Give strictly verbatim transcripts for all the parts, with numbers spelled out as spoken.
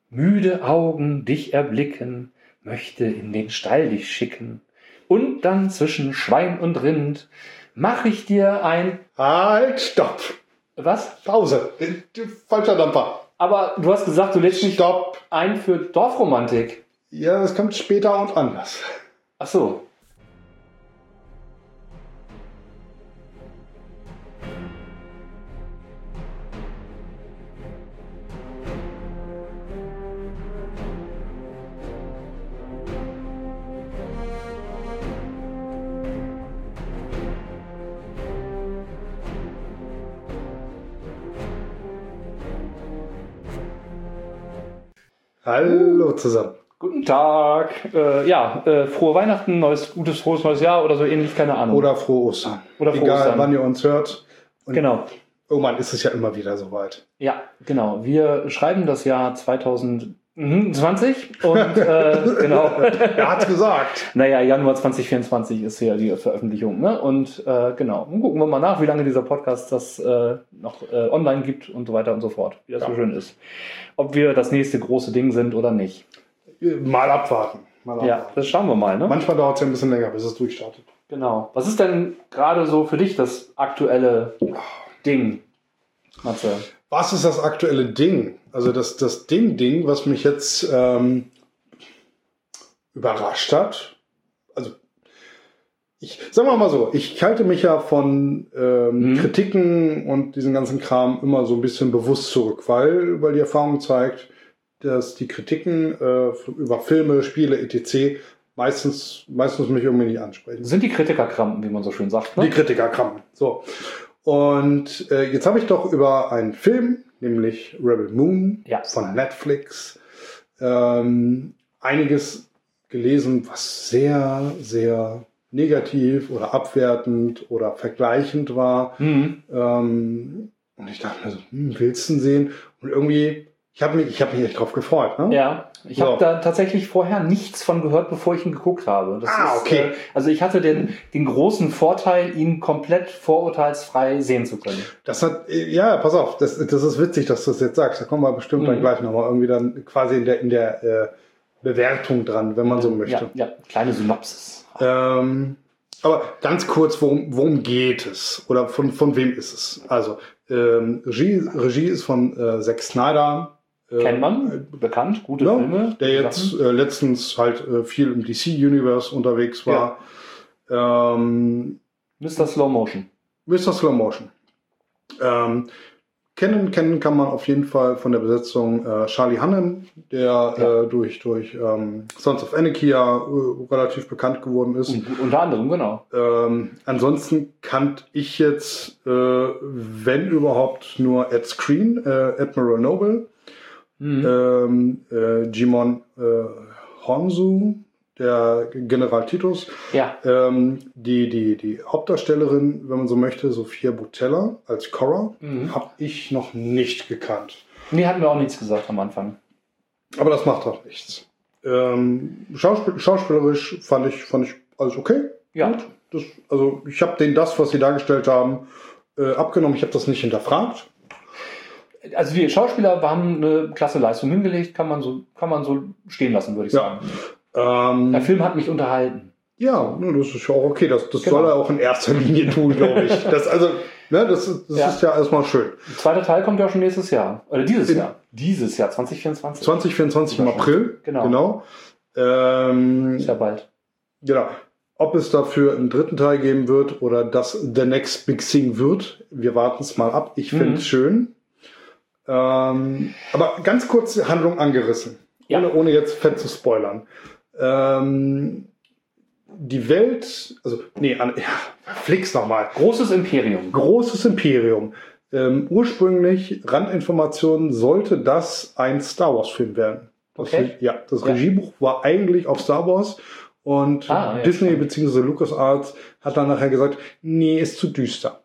Müde Augen dich erblicken, möchte in den Stall dich schicken. Und dann zwischen Schwein und Rind mach ich dir ein... Halt, stopp. Was? Pause. Falscher Dampfer. Aber du hast gesagt, du lädst mich Stopp. ein für Dorfromantik. Ja, das kommt später und anders. Ach so. Hallo zusammen. Guten Tag. Äh, ja, äh, frohe Weihnachten, neues, gutes, frohes neues Jahr oder so ähnlich, keine Ahnung. Oder frohe Ostern. Oder frohe Egal, Ostern. wann ihr uns hört. Und Genau. irgendwann ist es ja immer wieder soweit. Ja, genau. Wir schreiben das Jahr zwanzig zwanzig und äh, genau. Er hat's gesagt. Naja, Januar zwanzig vierundzwanzig ist ja die Veröffentlichung, ne? Und äh, genau, dann gucken wir mal nach, wie lange dieser Podcast das äh, noch äh, online gibt und so weiter und so fort, wie das Ja. so schön ist. Ob wir das nächste große Ding sind oder nicht. Mal abwarten. Mal abwarten. Ja, das schauen wir mal, ne? Manchmal dauert es ja ein bisschen länger, bis es durchstartet. Genau. Was ist denn gerade so für dich das aktuelle Ding, Matze? Was ist das aktuelle Ding? Also das, das Ding-Ding, was mich jetzt ähm, überrascht hat. Also ich sagen wir mal so, ich halte mich ja von ähm, Mhm. Kritiken und diesen ganzen Kram immer so ein bisschen bewusst zurück, weil, weil die Erfahrung zeigt, dass die Kritiken äh, über Filme, Spiele, et cetera meistens, meistens mich irgendwie nicht ansprechen. Sind die Kritikerkrampen, wie man so schön sagt, ne? Die Kritikerkram. So. Und äh, jetzt habe ich doch über einen Film, nämlich Rebel Moon Ja. von Netflix, ähm, einiges gelesen, was sehr, sehr negativ oder abwertend oder vergleichend war. Mhm. Ähm, und ich dachte mir so, hm, willst du ihn sehen? Und irgendwie, ich habe mich, ich habe mich echt drauf gefreut. Ne? Ja, ich So. habe da tatsächlich vorher nichts von gehört, bevor ich ihn geguckt habe. Das Ah, ist, okay. Äh, also ich hatte den, den großen Vorteil, ihn komplett vorurteilsfrei sehen zu können. Das hat, ja, pass auf, das, das ist witzig, dass du das jetzt sagst. Da kommen wir bestimmt dann Mhm. gleich nochmal irgendwie dann quasi in der, in der äh, Bewertung dran, wenn man so möchte. Ja, ja, kleine Synopsis. Ähm, aber ganz kurz, worum, worum geht es? Oder von, von wem ist es? Also, ähm, Regie, Regie ist von äh, Zack Snyder. Äh, Kennt man, bekannt, gute ja, Filme. der jetzt äh, letztens halt äh, viel im D C-Universe unterwegs war. Ähm, Mister Slow Motion. Mister Slow Motion. Ähm, kennen, kennen kann man auf jeden Fall von der Besetzung äh, Charlie Hunnam, der Ja. äh, durch, durch ähm, Sons of Anarchy ja äh, relativ bekannt geworden ist. Und, unter anderem, genau. Ähm, ansonsten kannte ich jetzt, äh, wenn überhaupt, nur Ed Screen, äh, Admiral Noble, Mhm. ähm, äh, Jimon äh, Honsu, der General Titus, Ja, ähm, die, die, die Hauptdarstellerin, wenn man so möchte, Sophia Boutella als Cora, Mhm. habe ich noch nicht gekannt. nee, hatten wir auch nichts gesagt am Anfang. Aber das macht auch nichts. Ähm, Schauspiel schauspielerisch fand ich, fand ich alles okay. Ja. Gut. Das, also ich habe denen das, was sie dargestellt haben, äh, abgenommen. Ich habe das nicht hinterfragt. Also die Schauspieler haben eine klasse Leistung hingelegt, kann man so, kann man so stehen lassen, würde ich Ja. sagen. Ähm, Der Film hat mich unterhalten. ja, ne, das ist ja auch okay. Das, das Genau. soll er auch in erster Linie tun, glaube ich. Das, also, ne, das, das Ja. ist ja erstmal schön. Der zweite Teil kommt ja schon nächstes Jahr. Oder dieses In- Jahr. Dieses Jahr, zwanzig vierundzwanzig. zwanzig vierundzwanzig im April. Genau. Genau. Ähm, Ist ja bald. genau. Ob es dafür einen dritten Teil geben wird oder das The Next Big Thing wird, wir warten es mal ab. Ich finde es Mhm. schön. Ähm, aber ganz kurz die Handlung angerissen, Ja. ohne, ohne jetzt fett zu spoilern. Ähm, die Welt, also, nee, an, ja, flix nochmal. Großes Imperium. Großes Imperium. Ähm, ursprünglich, Randinformationen, sollte das ein Star Wars Film werden. Das, Okay. Ja, das Ja. Regiebuch war eigentlich auf Star Wars und Ah, ja, Disney stimmt. bzw. LucasArts hat dann nachher gesagt, nee, ist zu düster.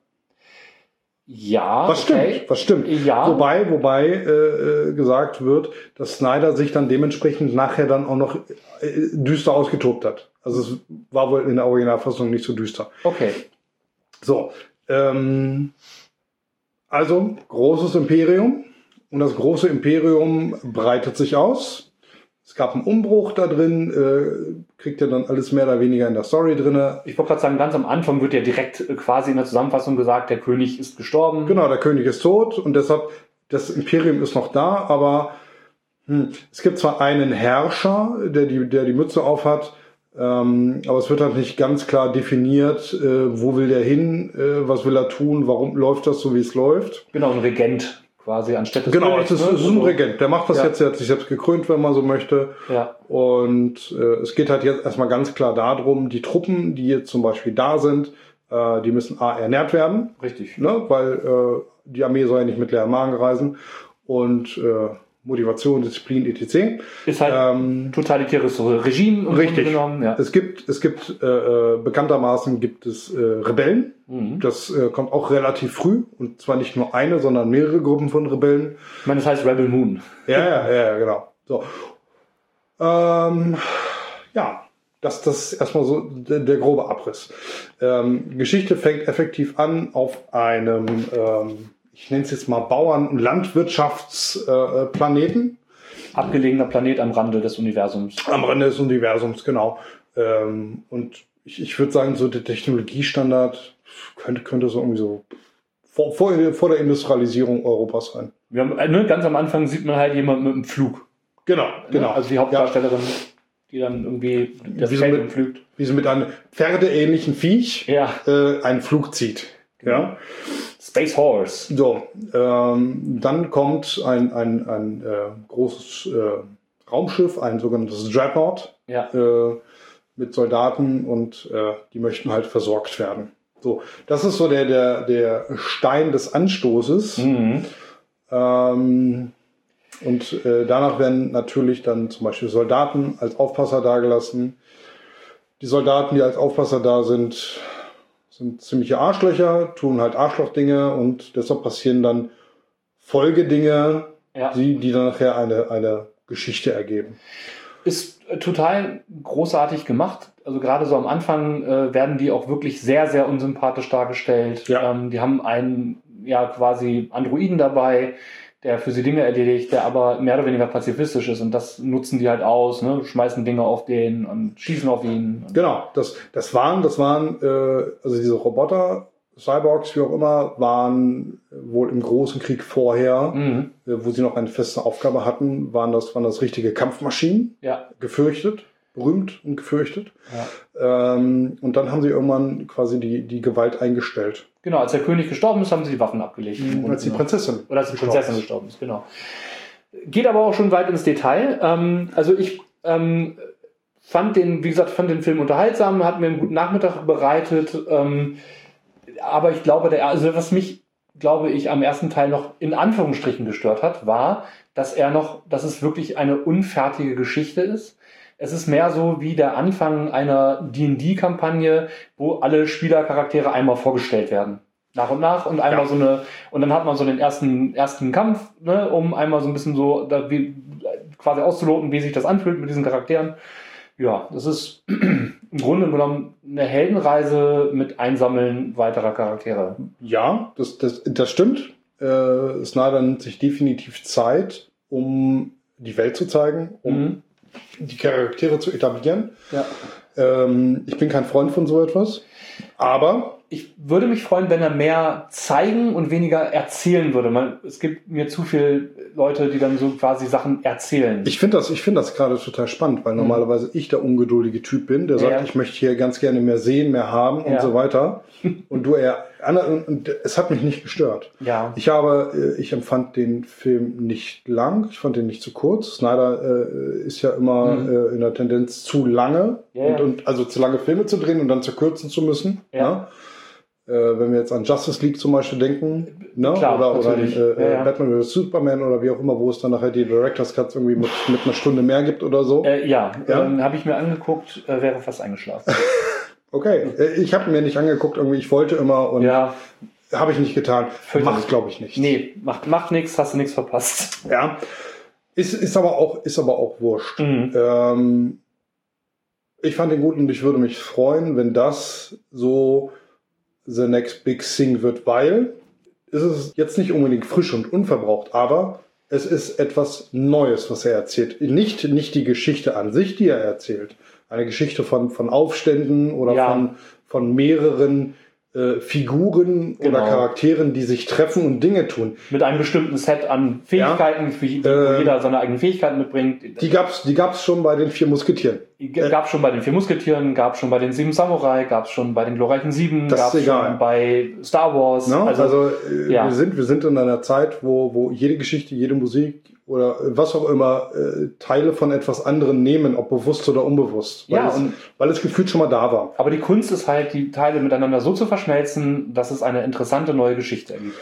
Ja, Was okay. stimmt, was stimmt. Ja. Wobei, wobei äh, äh, gesagt wird, dass Snyder sich dann dementsprechend nachher dann auch noch äh, düster ausgetobt hat. Also es war wohl in der Originalfassung nicht so düster. Okay. So, ähm, also großes Imperium und das große Imperium breitet sich aus. Es gab einen Umbruch da drin, äh, kriegt ihr dann alles mehr oder weniger in der Story drinne. Ich wollte gerade sagen, ganz am Anfang wird ja direkt quasi in der Zusammenfassung gesagt, der König ist gestorben. Genau, der König ist tot und deshalb, das Imperium ist noch da, aber hm, es gibt zwar einen Herrscher, der die, der die Mütze aufhat, ähm, aber es wird halt nicht ganz klar definiert, äh, wo will der hin, äh, was will er tun, warum läuft das so, wie es läuft. Genau, ein Regent. Quasi anstelle des Genau, Königs, es ist, ne? es ist ein Regent. Der macht das Ja. jetzt, der hat sich selbst gekrönt, wenn man so möchte. Ja. Und äh, es geht halt jetzt erstmal ganz klar darum, die Truppen, die jetzt zum Beispiel da sind, äh, die müssen A, ernährt werden, Richtig. ne? Weil äh, die Armee soll ja nicht mit leerem Magen reisen. Und äh, Motivation, Disziplin, et cetera. Ist halt Ähm, totalitäres Regime im richtig. Grunde genommen. Ja. Es gibt, es gibt äh, äh, bekanntermaßen gibt es äh, Rebellen. Mhm. Das äh, kommt auch relativ früh und zwar nicht nur eine, sondern mehrere Gruppen von Rebellen. Ich meine, das heißt Rebel Moon. Ja, ja, ja, genau. So. Ähm, ja, das, das ist erstmal so der, der grobe Abriss. Ähm, Geschichte fängt effektiv an auf einem, ähm, ich nenne es jetzt mal Bauern- und Landwirtschaftsplaneten. Abgelegener Planet am Rande des Universums. Am Rande des Universums, genau. Ähm, und ich, ich würde sagen, so der Technologiestandard könnte, könnte so irgendwie so vor, vor, vor der Industrialisierung Europas sein. Wir haben, ne, ganz am Anfang sieht man halt jemanden mit einem Flug. Genau, genau. Ne? Also die Hauptdarstellerin, die dann irgendwie das Wie so Feld mit- umflügt. Wie sie mit einem pferdeähnlichen Viech Ja, äh, einen Flug zieht. Ja. Space Horse. So, ähm, dann kommt ein, ein, ein äh, großes äh, Raumschiff, ein sogenanntes Dreadnought, Ja, äh, mit Soldaten und äh, die möchten halt versorgt werden. So, das ist so der, der, der Stein des Anstoßes. mhm. Ähm, und äh, danach werden natürlich dann zum Beispiel Soldaten als Aufpasser dagelassen. Die Soldaten, die als Aufpasser da sind, sind ziemliche Arschlöcher, tun halt Arschlochdinge und deshalb passieren dann Folgedinge, Ja. die, die dann nachher eine, eine Geschichte ergeben. Ist äh, total großartig gemacht. Also gerade so am Anfang äh, werden die auch wirklich sehr, sehr unsympathisch dargestellt. Ja. Ähm, die haben einen ja quasi Androiden dabei, der für sie Dinge erledigt, der aber mehr oder weniger pazifistisch ist und das nutzen die halt aus, ne? Schmeißen Dinge auf den und schießen auf ihn. Und Genau, das, das waren, das waren, äh, also diese Roboter, Cyborgs, wie auch immer, waren wohl im großen Krieg vorher, Mhm. äh, wo sie noch eine feste Aufgabe hatten, waren das, waren das richtige Kampfmaschinen, Ja, gefürchtet, berühmt und gefürchtet. ja. Ähm, und dann haben sie irgendwann quasi die, die Gewalt eingestellt. Genau, als der König gestorben ist, haben sie die Waffen abgelegt. Mhm, als die Und, Prinzessin. Oder als die Prinzessin gestorben ist, genau. Geht aber auch schon weit ins Detail. Ähm, also ich ähm, fand den, wie gesagt, fand den Film unterhaltsam, hat mir einen guten Nachmittag bereitet. Ähm, aber ich glaube, der, also was mich, glaube ich, am ersten Teil noch in Anführungsstrichen gestört hat, war, dass er noch, dass es wirklich eine unfertige Geschichte ist. Es ist mehr so wie der Anfang einer D und D-Kampagne, wo alle Spielercharaktere einmal vorgestellt werden. Nach und nach und einmal Ja. so eine, und dann hat man so den ersten, ersten Kampf, ne, um einmal so ein bisschen so da, wie, quasi auszuloten, wie sich das anfühlt mit diesen Charakteren. Ja, das ist im Grunde genommen eine Heldenreise mit Einsammeln weiterer Charaktere. Ja, das, das, das stimmt. Äh, Snyder nimmt sich definitiv Zeit, um die Welt zu zeigen, um Mhm. die Charaktere zu etablieren. Ja. Ähm, ich bin kein Freund von so etwas, aber Ich würde mich freuen, wenn er mehr zeigen und weniger erzählen würde. Man, es gibt mir zu viele Leute, die dann so quasi Sachen erzählen. ich finde das, ich finde das gerade total spannend, weil Mhm. normalerweise ich der ungeduldige Typ bin, der Ja. sagt, ich möchte hier ganz gerne mehr sehen, mehr haben und Ja. so weiter. Und du eher, und, und es hat mich nicht gestört. Ja. Ich habe, äh, ich empfand den Film nicht lang, ich fand den nicht zu kurz. Snyder äh, ist ja immer Mhm. äh, in der Tendenz zu lange Ja, und, ja. und also zu lange Filme zu drehen und dann zu kürzen zu müssen. Ja. Ne? Äh, wenn wir jetzt an Justice League zum Beispiel denken, ne? Klar, oder, oder natürlich. äh, Ja, ja. Batman oder Superman oder wie auch immer, wo es dann nachher die Director's Cuts irgendwie mit, mit einer Stunde mehr gibt oder so. Äh, ja, Ja? Ähm, habe ich mir angeguckt, äh, wäre fast eingeschlafen. Okay, äh, ich habe mir nicht angeguckt, irgendwie ich wollte immer und Ja, habe ich nicht getan. Fürchterlich. Macht, glaube ich, nicht. nee, macht, macht nichts, hast du nichts verpasst. Ja, ist, ist aber auch, ist aber auch wurscht. Mhm. Ähm, ich fand den gut und ich würde mich freuen, wenn das so the next big thing wird, weil es ist jetzt nicht unbedingt frisch und unverbraucht, aber Es ist etwas Neues, was er erzählt. Nicht, nicht die Geschichte an sich, die er erzählt. Eine Geschichte von, von Aufständen oder ja. von, von mehreren äh, Figuren genau. oder Charakteren, die sich treffen und Dinge tun. Mit einem bestimmten Set an Fähigkeiten, ja. wie, wo äh, jeder seine eigenen Fähigkeiten mitbringt. Die gab's, die gab's schon bei den vier Musketieren. Gab schon bei den vier Musketieren, gab schon bei den sieben Samurai, gab schon bei den glorreichen Sieben, gab schon bei Star Wars. No? Also, also äh, ja. wir sind wir sind in einer Zeit, wo wo jede Geschichte, jede Musik oder was auch immer äh, Teile von etwas anderem nehmen, ob bewusst oder unbewusst, weil, ja, es, und weil es gefühlt schon mal da war. Aber die Kunst ist halt, die Teile miteinander so zu verschmelzen, dass es eine interessante neue Geschichte ergibt.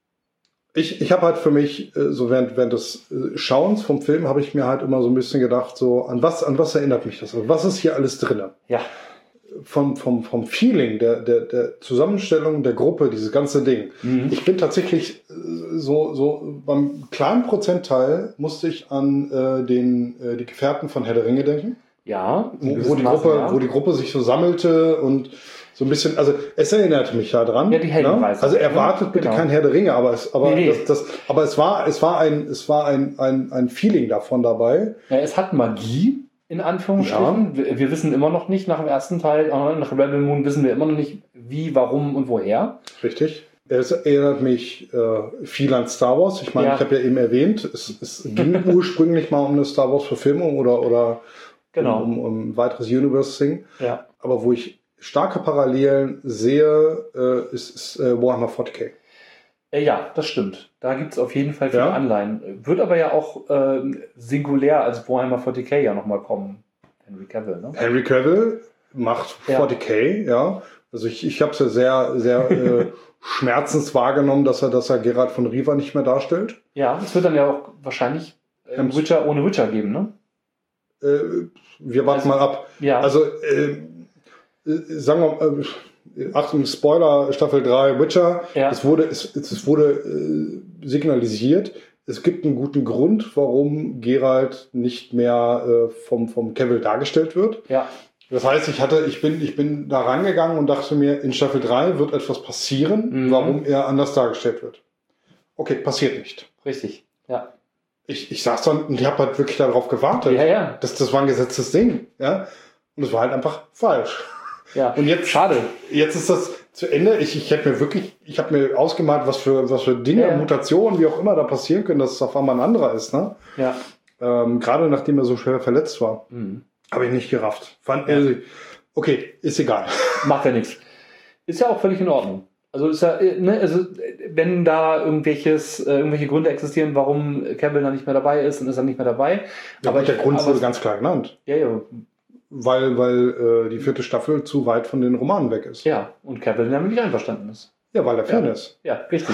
Ich, ich habe halt für mich, so während, während des Schauens vom Film, habe ich mir halt immer so ein bisschen gedacht, so an was, an was erinnert mich das? Was ist hier alles drin? Ja. Vom, vom, vom Feeling, der, der, der Zusammenstellung der Gruppe, dieses ganze Ding. Mhm. Ich bin tatsächlich so, so beim kleinen Prozentteil musste ich an äh, den, äh, die Gefährten von Herr der Ringe denken. Ja. Wo, wo die Gruppe, ja. wo die Gruppe sich so sammelte und so ein bisschen, also es erinnerte mich ja dran. Ja, die Heldenreise. Ne? Also erwartet bitte genau. kein Herr der Ringe, aber es, aber nee, nee. Das, das, aber es war, es war ein, es war ein, ein, ein Feeling davon dabei. Ja, es hat Magie, in Anführungsstrichen. Ja. Wir, wir wissen immer noch nicht nach dem ersten Teil, nach Rebel Moon wissen wir immer noch nicht, wie, warum und woher. Richtig. Es erinnert mich äh, viel an Star Wars. Ich meine, ja. ich habe ja eben erwähnt, es, es ging ursprünglich mal um eine Star Wars Verfilmung oder, oder genau. um, um, um ein weiteres Universe-Thing. Ja. Aber wo ich starke Parallelen sehe, äh, ist, ist äh, Warhammer forty K. Äh, ja, das stimmt. Da gibt es auf jeden Fall viele ja. Anleihen. Wird aber ja auch äh, singulär als Warhammer forty K ja nochmal kommen. Henry Cavill, ne? Henry Cavill macht ja. forty K, ja. Also ich, ich habe es ja sehr, sehr äh, schmerzens wahrgenommen, dass er, dass er Geralt von Riva nicht mehr darstellt. Ja, es wird dann ja auch wahrscheinlich äh, Witcher ohne Witcher geben, ne? Äh, wir warten also, mal ab. Ja. Also äh, sagen wir mal, äh, Achtung, Spoiler, Staffel drei, Witcher. Ja. Es wurde, es, es wurde äh, signalisiert, es gibt einen guten Grund, warum Geralt nicht mehr äh, vom, vom Cavill dargestellt wird. Ja. Das heißt, ich hatte, ich bin, ich bin da rangegangen und dachte mir, in Staffel drei wird etwas passieren, mhm. warum er anders dargestellt wird. Okay, passiert nicht. Richtig, ja. Ich, ich saß dann und ich habe halt wirklich darauf gewartet. Ja, ja. Das, das war ein gesetztes Ding, ja. Und es war halt einfach falsch. Ja, und jetzt, schade. Jetzt ist das zu Ende. Ich, ich habe mir wirklich, ich habe mir ausgemalt, was für, was für Dinge, ja, ja. Mutationen, wie auch immer da passieren können, dass es auf einmal ein anderer ist, ne? Ja. Ähm, gerade nachdem er so schwer verletzt war. Mhm. Habe ich nicht gerafft. Fand, also, okay, ist egal. Macht ja nichts. Ist ja auch völlig in Ordnung. Also ist ja, ne, also wenn da irgendwelches, äh, irgendwelche Gründe existieren, warum Cavill da nicht mehr dabei ist, dann ist er nicht mehr dabei. Ja, aber der ich, Grund aber wurde ganz klar genannt. Ja, ja. Weil, weil äh, die vierte Staffel zu weit von den Romanen weg ist. Ja, und Cavill damit nicht einverstanden ist. Ja, weil er Fan ja. ist. Ja, richtig.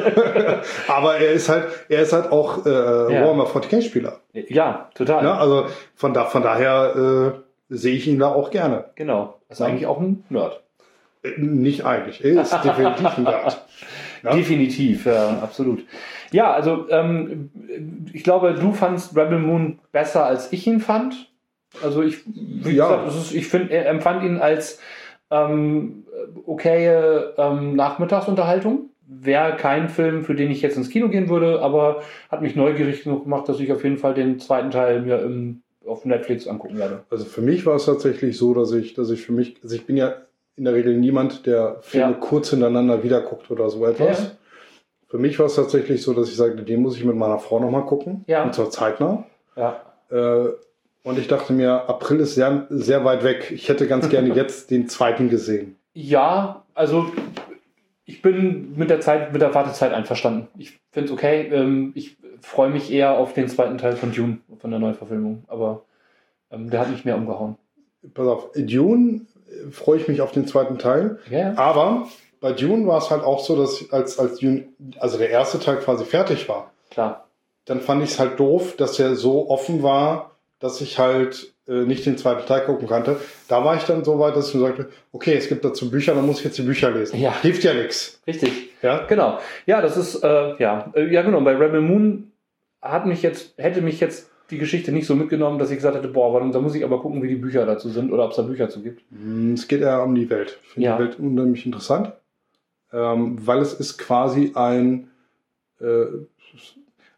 Aber er ist halt, er ist halt auch äh, ja. Warhammer forty K-Spieler. Ja, total. Ja, also von, da, von daher äh, sehe ich ihn da auch gerne. Genau. Das ist ja. eigentlich auch ein Nerd. Äh, nicht eigentlich. Er ist definitiv ein Nerd. Ja? Definitiv, ja, absolut. Ja, also ähm, ich glaube, du fandst Rebel Moon besser, als ich ihn fand. Also ich, wie ja. gesagt, das ist, ich find, empfand ihn als ähm, okaye ähm, Nachmittagsunterhaltung. Wäre kein Film, für den ich jetzt ins Kino gehen würde, aber hat mich neugierig genug gemacht, dass ich auf jeden Fall den zweiten Teil mir im, auf Netflix angucken werde. Also für mich war es tatsächlich so, dass ich, dass ich für mich, also ich bin ja in der Regel niemand, der Filme ja. kurz hintereinander wiederguckt oder so etwas. Ja. Für mich war es tatsächlich so, dass ich sagte, den muss ich mit meiner Frau nochmal gucken. Ja. Und zwar zeitnah. Ja. Äh, Und ich dachte mir, April ist sehr, sehr weit weg. Ich hätte ganz gerne jetzt den zweiten gesehen. Ja, also ich bin mit der Zeit, mit der Wartezeit einverstanden. Ich finde es okay. Ähm, ich freue mich eher auf den zweiten Teil von Dune, von der Neuverfilmung. Aber ähm, der hat mich mehr umgehauen. Pass auf, Dune freue ich mich auf den zweiten Teil. Ja. Aber bei Dune war es halt auch so, dass als, als Dune, also der erste Teil quasi fertig war. Klar. Dann fand ich es halt doof, dass er so offen war, dass ich halt äh, nicht den zweiten Teil gucken konnte. Da war ich dann so weit, dass ich mir sagte, okay, es gibt dazu Bücher, dann muss ich jetzt die Bücher lesen. Ja. Hilft ja nichts. Richtig. Ja, genau. Ja, das ist, äh, ja, äh, ja genau, bei Rebel Moon hat mich jetzt, hätte mich jetzt die Geschichte nicht so mitgenommen, dass ich gesagt hätte, boah, warum, da muss ich aber gucken, wie die Bücher dazu sind oder ob es da Bücher zu gibt. Es geht eher um die Welt. Ich finde ja. die Welt unheimlich interessant, ähm, weil es ist quasi ein, äh,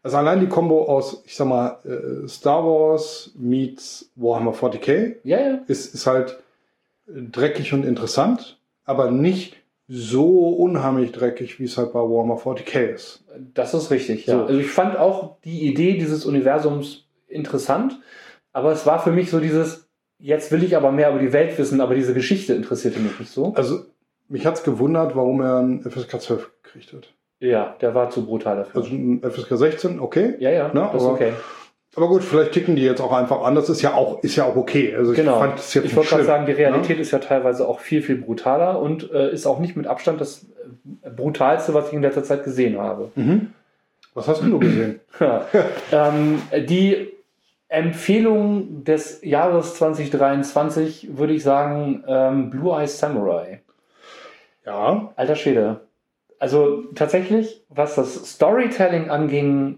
Also allein die Kombo aus, ich sag mal, äh, Star Wars meets Warhammer forty K ja, ja. Ist, ist halt dreckig und interessant, aber nicht so unheimlich dreckig, wie es halt bei Warhammer forty K ist. Das ist richtig, ja. So. Also ich fand auch die Idee dieses Universums interessant, aber es war für mich so dieses, jetzt will ich aber mehr über die Welt wissen, aber diese Geschichte interessierte mich nicht so. Also mich hat's gewundert, warum er ein F S K zwölf gekriegt hat. Ja, der war zu brutal dafür. Also ein F S K sechzehn, okay. Ja, ja, ne, das ist aber, okay. Aber gut, vielleicht ticken die jetzt auch einfach an. Das ist ja auch, ist ja auch okay. Also ich genau. fand es jetzt ich wollte gerade sagen, die Realität ne? ist ja teilweise auch viel, viel brutaler und äh, ist auch nicht mit Abstand das äh, brutalste, was ich in letzter Zeit gesehen habe. Mhm. Was hast du gesehen? Ja. ähm, die Empfehlung des Jahres zwanzig dreiundzwanzig würde ich sagen, ähm, Blue Eye Samurai. Ja. Alter Schwede. Also tatsächlich, was das Storytelling anging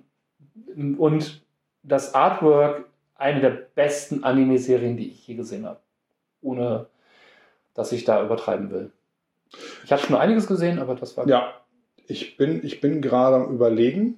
und das Artwork, eine der besten Anime-Serien, die ich je gesehen habe. Ohne, dass ich da übertreiben will. Ich hatte schon einiges gesehen, aber das war... Ja, ich bin, ich bin gerade am Überlegen,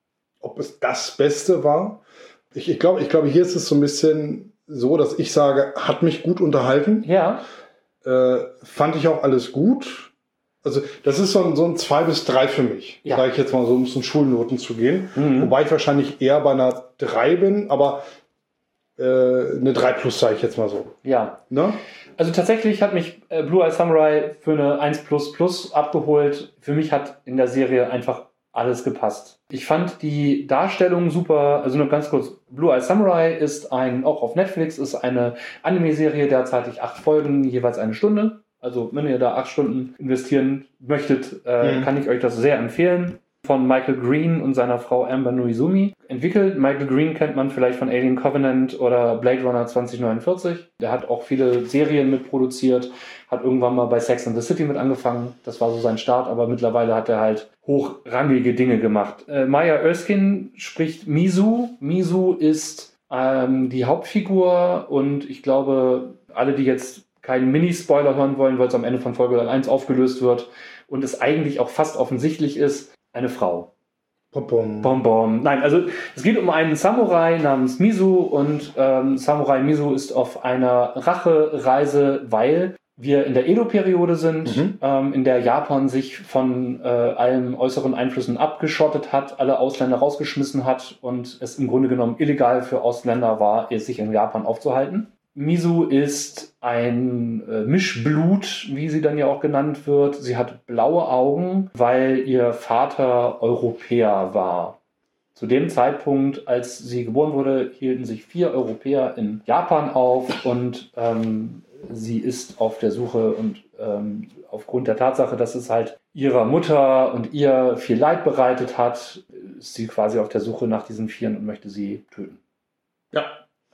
ob es das Beste war. Ich, ich glaube, ich glaube, hier ist es so ein bisschen so, dass ich sage, hat mich gut unterhalten. Ja. Äh, fand ich auch alles gut. Also das ist so ein, so ein zwei bis drei für mich, ja. sage ich jetzt mal so, um es in Schulnoten zu gehen. Mhm. Wobei ich wahrscheinlich eher bei einer drei bin, aber äh, eine drei plus, sage ich jetzt mal so. Ja. Ne? Also tatsächlich hat mich äh, Blue Eye Samurai für eine eins plus plus abgeholt. Für mich hat in der Serie einfach alles gepasst. Ich fand die Darstellung super. Also nur ganz kurz, Blue Eye Samurai ist ein, auch auf Netflix, ist eine Anime-Serie, derzeitig acht Folgen, jeweils eine Stunde. Also wenn ihr da acht Stunden investieren möchtet, äh, mhm. kann ich euch das sehr empfehlen. Von Michael Green und seiner Frau Amber Noizumi entwickelt. Michael Green kennt man vielleicht von Alien Covenant oder Blade Runner zwanzig neunundvierzig. Der hat auch viele Serien mitproduziert, hat irgendwann mal bei Sex and the City mit angefangen. Das war so sein Start, aber mittlerweile hat er halt hochrangige Dinge gemacht. Äh, Maya Erskine spricht Mizu. Mizu ist ähm, die Hauptfigur und ich glaube, alle, die jetzt keinen Mini-Spoiler hören wollen, weil es am Ende von Folge eins aufgelöst wird und es eigentlich auch fast offensichtlich ist, eine Frau. Bom, bom. Bom, bom. Nein, also es geht um einen Samurai namens Mizu und ähm, Samurai Mizu ist auf einer Rachereise, weil wir in der Edo-Periode sind, mhm. ähm, in der Japan sich von äh, allen äußeren Einflüssen abgeschottet hat, alle Ausländer rausgeschmissen hat und es im Grunde genommen illegal für Ausländer war, sich in Japan aufzuhalten. Mizu ist ein äh, Mischblut, wie sie dann ja auch genannt wird. Sie hat blaue Augen, weil ihr Vater Europäer war. Zu dem Zeitpunkt, als sie geboren wurde, hielten sich vier Europäer in Japan auf und ähm, sie ist auf der Suche und ähm, aufgrund der Tatsache, dass es halt ihrer Mutter und ihr viel Leid bereitet hat, ist sie quasi auf der Suche nach diesen Vieren und möchte sie töten. Ja.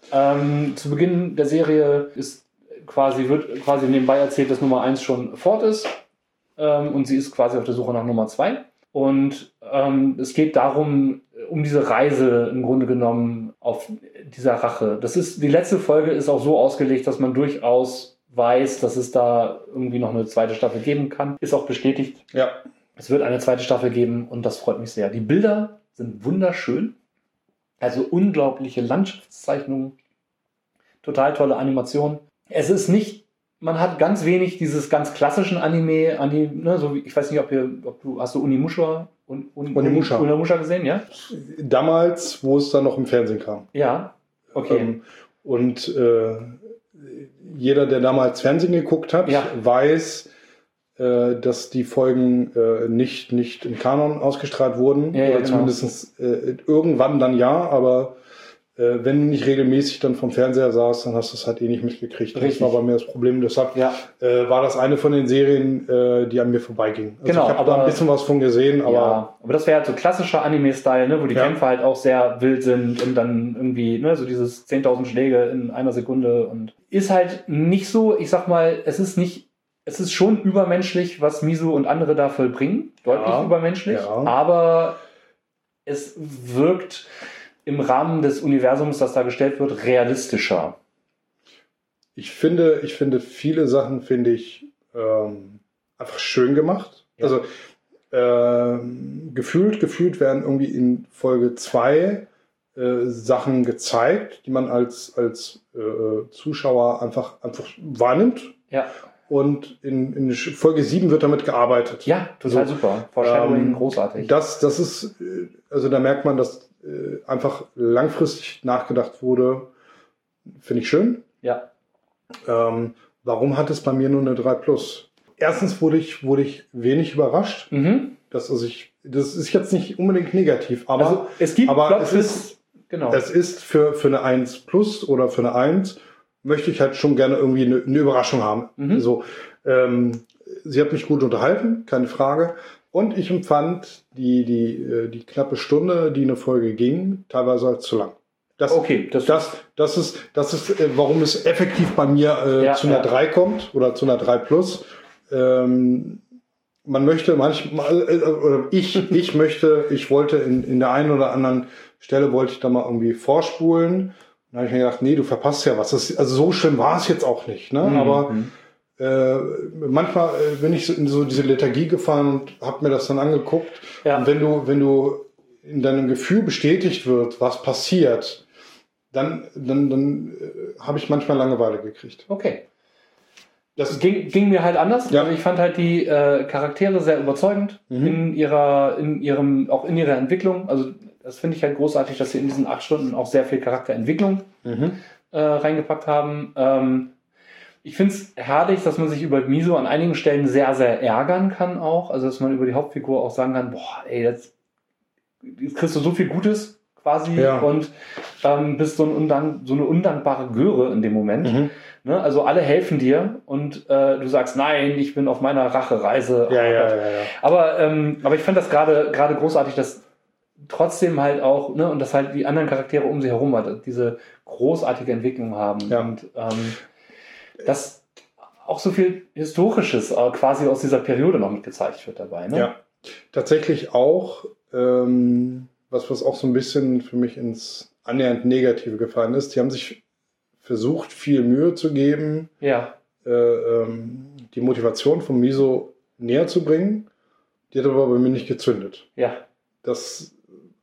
Ähm, zu Beginn der Serie ist quasi, wird quasi nebenbei erzählt, dass Nummer eins schon fort ist ähm, und sie ist quasi auf der Suche nach Nummer zwei. Und ähm, es geht darum, um diese Reise im Grunde genommen auf dieser Rache. Das ist, die letzte Folge ist auch so ausgelegt, dass man durchaus weiß, dass es da irgendwie noch eine zweite Staffel geben kann. Ist auch bestätigt. Ja. Es wird eine zweite Staffel geben und das freut mich sehr. Die Bilder sind wunderschön. Also unglaubliche Landschaftszeichnungen, total tolle Animation. Es ist nicht, man hat ganz wenig dieses ganz klassischen Anime, Anime ne, so wie, ich weiß nicht, ob, ihr, ob du, hast du Unimusha, Un, Un, Unimusha. Unimusha gesehen, ja? Damals, wo es dann noch im Fernsehen kam. Ja, okay. Ähm, und äh, jeder, der damals Fernsehen geguckt hat, ja. weiß, dass die Folgen äh, nicht, nicht im Kanon ausgestrahlt wurden. Ja, ja, oder genau. zumindest äh, irgendwann dann ja, aber äh, wenn du nicht regelmäßig dann vom Fernseher saßt, dann hast du es halt eh nicht mitgekriegt. Richtig. Das war bei mir das Problem. Deshalb ja. äh, war das eine von den Serien, äh, die an mir vorbeiging. Also genau, ich habe da ein bisschen was von gesehen, aber... Ja, aber das wäre halt so klassischer Anime-Style, ne, wo die ja. Kämpfe halt auch sehr wild sind und dann irgendwie ne, so dieses zehntausend Schläge in einer Sekunde und ist halt nicht so, ich sag mal, es ist nicht Es ist schon übermenschlich, was Mizu und andere da vollbringen. Deutlich ja, übermenschlich. ja. Aber es wirkt im Rahmen des Universums, das da gestellt wird, realistischer. Ich finde, ich finde viele Sachen finde ich ähm, einfach schön gemacht. Ja. Also äh, gefühlt, gefühlt werden irgendwie in Folge zwei äh, Sachen gezeigt, die man als, als äh, Zuschauer einfach, einfach wahrnimmt. Ja. Und in, in Folge sieben wird damit gearbeitet. Ja, total so, super. Foreshadowing, ähm, großartig. Das, das ist, also da merkt man, dass äh, einfach langfristig nachgedacht wurde. Finde ich schön. Ja. Ähm, warum hat es bei mir nur eine drei plus? Erstens wurde ich, wurde ich wenig überrascht. Mhm. Dass also ich, das ist jetzt nicht unbedingt negativ, aber, also es gibt aber es ist, genau. es ist für, für eine eins plus oder für eine eins möchte ich halt schon gerne irgendwie eine, eine Überraschung haben. Mhm. So, ähm, sie hat mich gut unterhalten, keine Frage. Und ich empfand die, die, die knappe Stunde, die eine Folge ging, teilweise als zu lang. Das, okay, das, das, das ist, das ist, warum es effektiv bei mir äh, ja, zu einer ja. drei kommt oder zu einer drei plus. Ähm, man möchte manchmal, äh, oder ich, ich möchte, ich wollte in, in der einen oder anderen Stelle wollte ich da mal irgendwie vorspulen. Dann habe ich mir gedacht, nee, du verpasst ja was. Das, also so schlimm war es jetzt auch nicht. Ne? Mhm. Aber äh, manchmal äh, bin ich so in so diese Lethargie gefallen und habe mir das dann angeguckt. Ja. Und wenn du, wenn du in deinem Gefühl bestätigt wird, was passiert, dann, dann, dann äh, habe ich manchmal Langeweile gekriegt. Okay. Das ging, ging mir halt anders. Ja. Also ich fand halt die äh, Charaktere sehr überzeugend Mhm. in ihrer, in ihrem, auch in ihrer Entwicklung. Also das finde ich halt großartig, dass sie in diesen acht Stunden auch sehr viel Charakterentwicklung Mhm. äh, reingepackt haben. Ähm, ich finde es herrlich, dass man sich über Miso an einigen Stellen sehr, sehr ärgern kann auch. Also dass man über die Hauptfigur auch sagen kann, boah, ey, jetzt, jetzt kriegst du so viel Gutes quasi Ja. und ähm, bist so, ein undank, so eine undankbare Göre in dem Moment. Mhm. Ne? Also alle helfen dir und äh, du sagst, nein, ich bin auf meiner Rachereise. Ja, Oh ja, Gott. ja, ja. Aber, ähm, aber ich fand das gerade gerade großartig, dass trotzdem halt auch, ne, und dass halt die anderen Charaktere um sie herum halt diese großartige Entwicklung haben. Ja. Und ähm, dass auch so viel Historisches äh, quasi aus dieser Periode noch mit gezeigt wird dabei. Ne? Ja, tatsächlich auch, ähm, was, was auch so ein bisschen für mich ins annähernd Negative gefallen ist. Die haben sich versucht, viel Mühe zu geben, Ja. äh, ähm, die Motivation von Miso näher zu bringen. Die hat aber bei mir nicht gezündet. Ja. Das,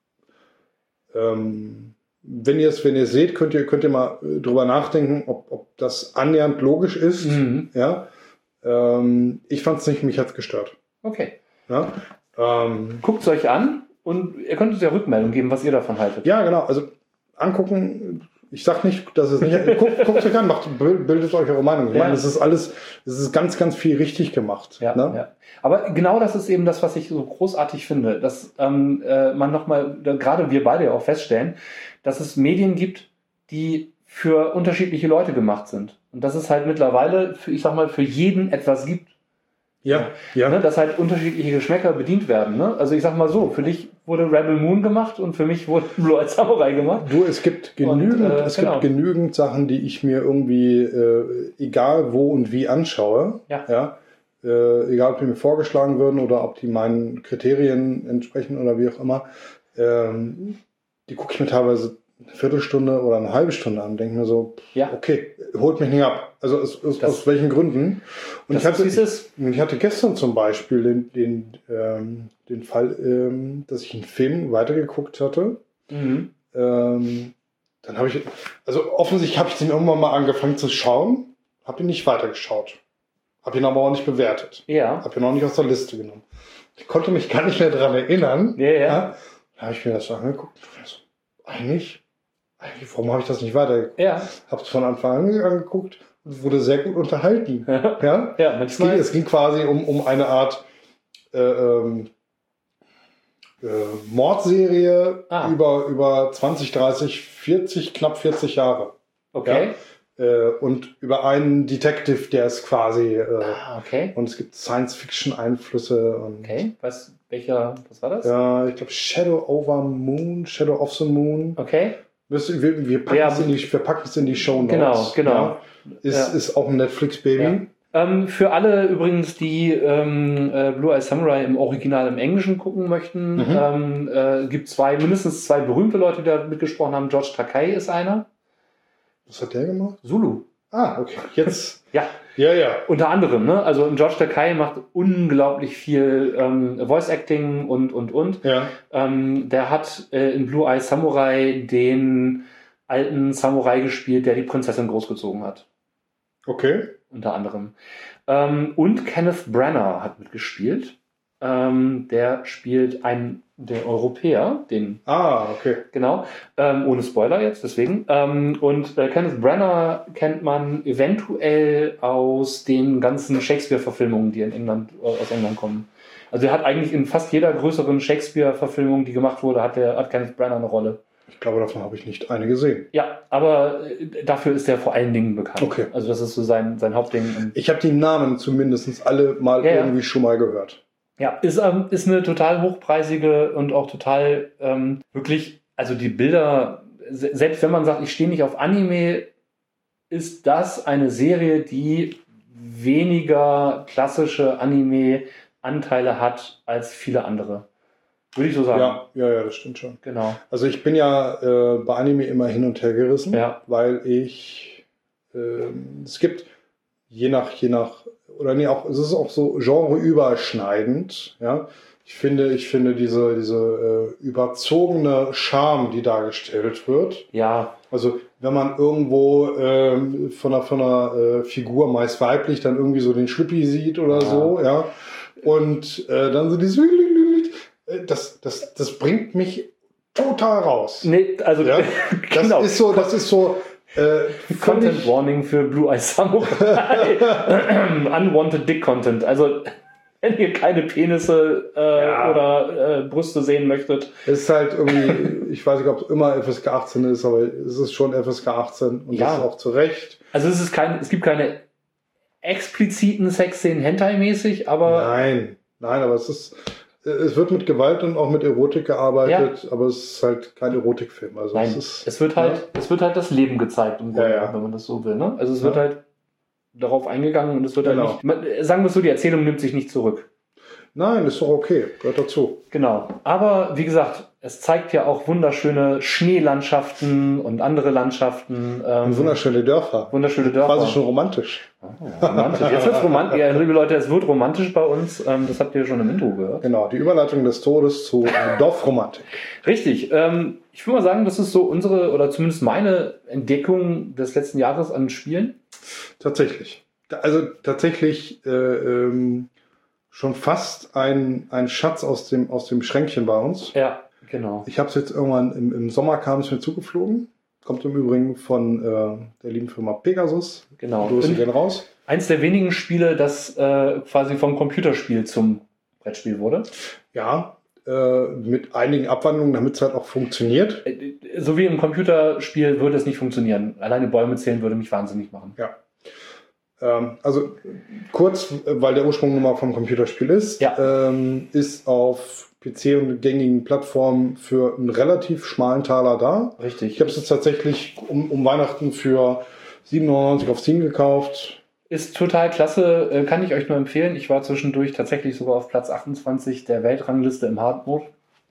ähm, wenn ihr es, wenn ihr es seht, könnt ihr, könnt ihr mal äh, drüber nachdenken, ob, ob das annähernd logisch ist. Mhm. Ja. Ähm, ich fand es nicht, mich hat's gestört. Okay. Ja. Ähm, Guckt es euch an und ihr könnt uns ja Rückmeldung geben, was ihr davon haltet. Ja, genau. Also angucken. Ich sag nicht, dass es nicht. Guckt, guckt euch an, macht, bildet euch eure Meinung. Ich Ja. meine, es ist alles, es ist ganz, ganz viel richtig gemacht. Ja, ne? ja. Aber genau das ist eben das, was ich so großartig finde, dass ähm, äh, man nochmal, gerade wir beide ja auch feststellen, dass es Medien gibt, die für unterschiedliche Leute gemacht sind. Und dass es halt mittlerweile, für, ich sag mal, für jeden etwas gibt. Ja, ja. Ne, dass halt unterschiedliche Geschmäcker bedient werden. Ne? Also ich sag mal so, für dich wurde Rebel Moon gemacht und für mich wurde Blue Eyed Samurai gemacht. Du, es gibt genügend, Und, äh, es genau. gibt genügend Sachen, die ich mir irgendwie, äh, egal wo und wie anschaue. Ja. Ja. Äh, egal, ob die mir vorgeschlagen würden oder ob die meinen Kriterien entsprechen oder wie auch immer. Ähm, die gucke ich mir teilweise eine Viertelstunde oder eine halbe Stunde an und denke mir so, Ja. okay, holt mich nicht ab. Also aus, aus, Das- aus welchen Gründen? Und Das ich hatte, ist, wie es ist. ich, ich hatte gestern zum Beispiel den, den, ähm, den Fall, ähm, dass ich einen Film weitergeguckt hatte. Mhm. Ähm, dann habe ich, also offensichtlich habe ich den irgendwann mal angefangen zu schauen, habe ihn nicht weitergeschaut. Habe ihn aber auch nicht bewertet. Ja. Habe ihn auch nicht aus der Liste genommen. Ich konnte mich gar nicht mehr daran erinnern. Ja, ja. Da habe ich mir das so angeguckt. Und so, eigentlich, eigentlich, warum habe ich das nicht weitergeguckt? Ja. Habe es von Anfang an angeguckt und wurde sehr gut unterhalten. Ja. Ja? Ja, Es ging, manchmal. es ging quasi um, um eine Art äh, ähm, äh, Mordserie Ah. über, über zwanzig, dreißig, vierzig, knapp vierzig Jahre. Okay. Äh, und über einen Detective, der ist quasi, äh, Ah, okay. und es gibt Science-Fiction-Einflüsse. Und, Okay. Was, welcher, was war das? Ja, ich glaube Shadow over Moon, Shadow of the Moon. Okay. Wir, wir, wir packen Ja. es in die, wir packen es in die Show Notes. Genau, genau. Ja. Ist, Ja. ist auch ein Netflix-Baby. Ja. Ähm, für alle übrigens, die ähm, äh, Blue Eye Samurai im Original im Englischen gucken möchten, Mhm. ähm, äh, gibt zwei, mindestens zwei berühmte Leute, die da mitgesprochen haben. George Takei ist einer. Was hat der gemacht? Zulu. Ah, okay. Jetzt. Ja. Ja, ja. Unter anderem, ne? Also George Takei macht unglaublich viel ähm, Voice Acting und, und, und. Ja. Ähm, der hat äh, in Blue Eye Samurai den alten Samurai gespielt, der die Prinzessin großgezogen hat. Okay. Unter anderem. Ähm, und Kenneth Branagh hat mitgespielt. Ähm, der spielt einen der Europäer, den. Ah, okay. Genau. Ähm, ohne Spoiler jetzt, deswegen. Ähm, und äh, Kenneth Branagh kennt man eventuell aus den ganzen Shakespeare-Verfilmungen, die in England, äh, aus England kommen. Also er hat eigentlich in fast jeder größeren Shakespeare-Verfilmung, die gemacht wurde, hat, der, hat Kenneth Branagh eine Rolle. Ich glaube, davon habe ich nicht eine gesehen. Ja, aber äh, dafür ist er vor allen Dingen bekannt. Okay. Also das ist so sein, sein Hauptding. Ich habe die Namen zumindest alle mal Ja, ja. irgendwie schon mal gehört. Ja, ist, ähm, ist eine total hochpreisige und auch total ähm, wirklich, also die Bilder, se- selbst wenn man sagt, ich stehe nicht auf Anime, ist das eine Serie, die weniger klassische Anime-Anteile hat als viele andere. Würde ich so sagen. Ja, ja, ja, das stimmt schon. Genau. Also ich bin ja äh, bei Anime immer hin und her gerissen, Ja. weil ich ähm, es gibt je nach je nach oder nee auch es ist auch so genreüberschneidend, ja. Ich finde ich finde diese diese äh, überzogene Charme, die dargestellt wird. Ja. Also wenn man irgendwo ähm, von einer von einer äh, Figur meist weiblich dann irgendwie so den Schlüppi sieht oder Ja. so, ja. Und äh, dann so dieses das das das bringt mich total raus. Nee, also Ja, das genau. ist so, das ist so äh, Content völlig- Warning für Blue Eye Samurai. Unwanted Dick Content. Also wenn ihr keine Penisse äh, Ja. oder äh, Brüste sehen möchtet. Es ist halt irgendwie, ich weiß nicht, ob es immer F S K achtzehn ist, aber es ist schon F S K achtzehn und Ja. das ist auch zu Recht. Also es ist kein, es gibt keine expliziten Sexszenen Hentai-mäßig, aber Nein, nein, aber es ist, es wird mit Gewalt und auch mit Erotik gearbeitet, aber es ist halt kein Erotikfilm. Also nein, es ist, es wird halt, es wird halt das Leben gezeigt, im Grunde, Ja, ja. wenn man das so will. Ne? Also es Ja. wird halt darauf eingegangen und es wird Genau. halt nicht, man, sagen wir es so, die Erzählung nimmt sich nicht zurück. Nein, ist doch okay, gehört dazu. Genau. Aber wie gesagt, es zeigt ja auch wunderschöne Schneelandschaften und andere Landschaften. Ähm, Und wunderschöne Dörfer. wunderschöne Dörfer. Quasi schon romantisch. Oh, romantisch. Jetzt wird's romantisch. Ja, liebe Leute, es wird romantisch bei uns. Ähm, das habt ihr schon im Intro gehört. Genau, die Überleitung des Todes zu Dorfromantik. Richtig. Ähm, ich würde mal sagen, das ist so unsere oder zumindest meine Entdeckung des letzten Jahres an Spielen. Tatsächlich. Also tatsächlich äh, ähm, schon fast ein, ein Schatz aus dem, aus dem Schränkchen bei uns. Ja, genau. Ich habe es jetzt irgendwann im, im Sommer kam es mir zugeflogen. Kommt im Übrigen von äh, der lieben Firma Pegasus. Genau. Grüße Und gehen raus. eins der wenigen Spiele, das äh, quasi vom Computerspiel zum Brettspiel wurde. Ja, äh, mit einigen Abwandlungen, damit es halt auch funktioniert. Äh, So wie im Computerspiel würde es nicht funktionieren. Alleine Bäume zählen würde mich wahnsinnig machen. Ja. Ähm, also kurz, weil der Ursprung nun mal vom Computerspiel ist, Ja. ähm, ist auf P C und gängigen Plattformen für einen relativ schmalen Taler da. Richtig. Ich habe es jetzt tatsächlich um, um Weihnachten für sieben neunundneunzig auf Steam gekauft. Ist total klasse, äh, kann ich euch nur empfehlen. Ich war zwischendurch tatsächlich sogar auf Platz achtundzwanzig der Weltrangliste im Hardmode.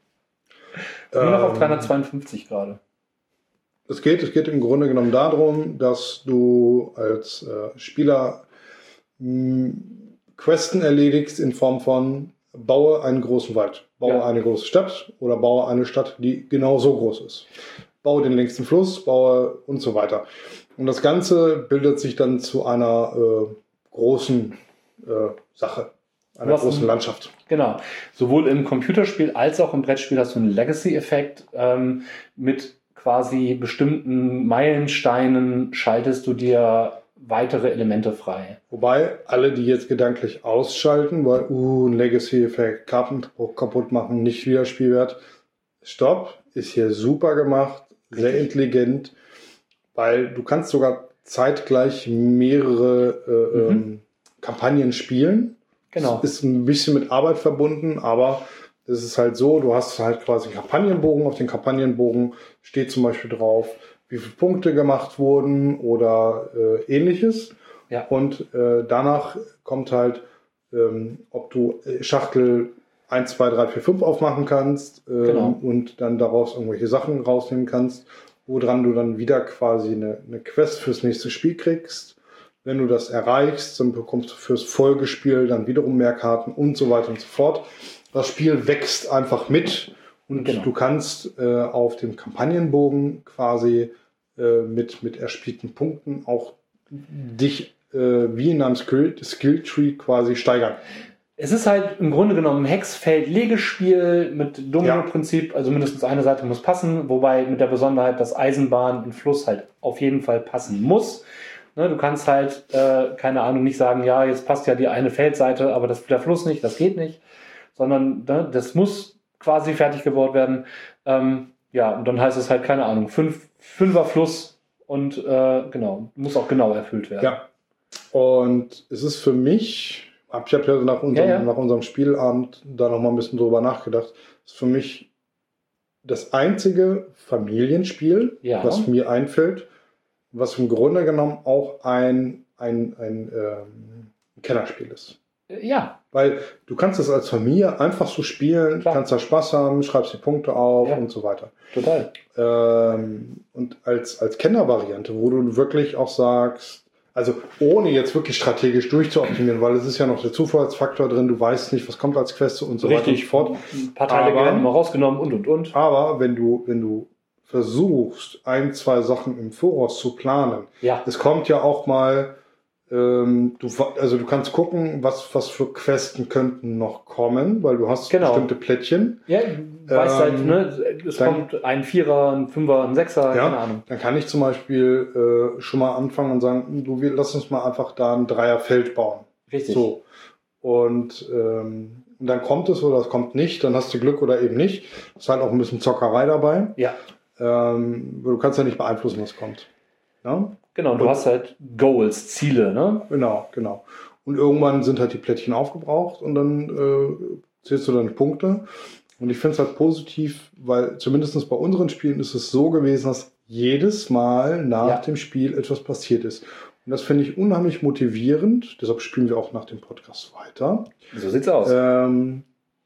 Nur noch auf Ähm, dreihundertzweiundfünfzig gerade. Es geht, es geht im Grunde genommen darum, dass du als äh, Spieler mh, Questen erledigst in Form von baue einen großen Wald, baue Ja. eine große Stadt oder baue eine Stadt, die genau so groß ist. Baue den längsten Fluss, baue und so weiter. Und das Ganze bildet sich dann zu einer äh, großen äh, Sache, einer Was- großen Landschaft. Genau. Sowohl im Computerspiel als auch im Brettspiel hast du einen Legacy-Effekt. Ähm, mit quasi bestimmten Meilensteinen schaltest du dir weitere Elemente frei. Wobei alle, die jetzt gedanklich ausschalten, weil, uh, ein Legacy-Effekt, Karten kaputt machen, nicht wieder Spielwert. Stopp, ist hier super gemacht, sehr Richtig. intelligent, weil du kannst sogar zeitgleich mehrere äh, Mhm. ähm, Kampagnen spielen. Genau. Es ist ein bisschen mit Arbeit verbunden, aber es ist halt so, du hast halt quasi einen Kampagnenbogen. Auf den Kampagnenbogen steht zum Beispiel drauf, wie viele Punkte gemacht wurden oder äh, ähnliches. Ja. Und äh, danach kommt halt, ähm, ob du äh, Schachtel eins, zwei, drei, vier, fünf aufmachen kannst ähm, Genau. und dann daraus irgendwelche Sachen rausnehmen kannst. woran du dann wieder quasi eine, eine Quest fürs nächste Spiel kriegst. Wenn du das erreichst, dann bekommst du fürs Folgespiel dann wiederum mehr Karten und so weiter und so fort. Das Spiel wächst einfach mit und genau. du kannst äh, auf dem Kampagnenbogen quasi äh, mit, mit erspielten Punkten auch dich äh, wie in einem Skill, Skill-Tree quasi steigern. Es ist halt im Grunde genommen ein Hexfeld-Legespiel mit Domino-Prinzip, also mindestens eine Seite muss passen, wobei mit der Besonderheit, dass Eisenbahn und Fluss halt auf jeden Fall passen muss. Ne, du kannst halt, äh, keine Ahnung, nicht sagen, ja, jetzt passt ja die eine Feldseite, aber das, der Fluss nicht, das geht nicht, sondern ne, das muss quasi fertig gebaut werden. Ähm, ja, und dann heißt es halt, keine Ahnung, fünf, Fünfer Fluss und äh, genau, muss auch genau erfüllt werden. Ja, und es ist für mich, ich habe ja nach unserem, ja, ja. nach unserem Spielabend da nochmal ein bisschen drüber nachgedacht, ist für mich das einzige Familienspiel, ja. was mir einfällt, was im Grunde genommen auch ein, ein, ein, ähm, ein Kennerspiel ist. Ja. Weil du kannst es als Familie einfach so spielen, Klar. kannst da Spaß haben, schreibst die Punkte auf ja. und so weiter. Total. Ähm, und als, als Kennervariante, wo du wirklich auch sagst, also ohne jetzt wirklich strategisch durchzuoptimieren, weil es ist ja noch der Zufallsfaktor drin, du weißt nicht, was kommt als Quest und so Richtig. weiter und so fort. Ein paar Teile werden mal rausgenommen und und und. Aber wenn du, wenn du versuchst, ein, zwei Sachen im Voraus zu planen. Ja. Es kommt ja auch mal, ähm, du, also du kannst gucken, was, was für Questen könnten noch kommen, weil du hast genau. bestimmte Plättchen. Ja, du weißt ähm, halt, ne, es dann, kommt ein Vierer, ein Fünfer, ein Sechser, ja, keine Ahnung. Dann kann ich zum Beispiel äh, schon mal anfangen und sagen, du, wir, lass uns mal einfach da ein Dreierfeld bauen. Richtig. So. Und, ähm, und dann kommt es oder es kommt nicht, dann hast du Glück oder eben nicht. Es ist halt auch ein bisschen Zockerei dabei. Ja. Ähm, du kannst ja nicht beeinflussen, was kommt. Ja? Genau, du und, hast halt Goals, Ziele, ne? Genau, genau. Und irgendwann sind halt die Plättchen aufgebraucht und dann äh, zählst du deine Punkte. Und ich finde es halt positiv, weil zumindest bei unseren Spielen ist es so gewesen, dass jedes Mal nach ja. dem Spiel etwas passiert ist. Und das finde ich unheimlich motivierend. Deshalb spielen wir auch nach dem Podcast weiter. So sieht's aus. Ähm,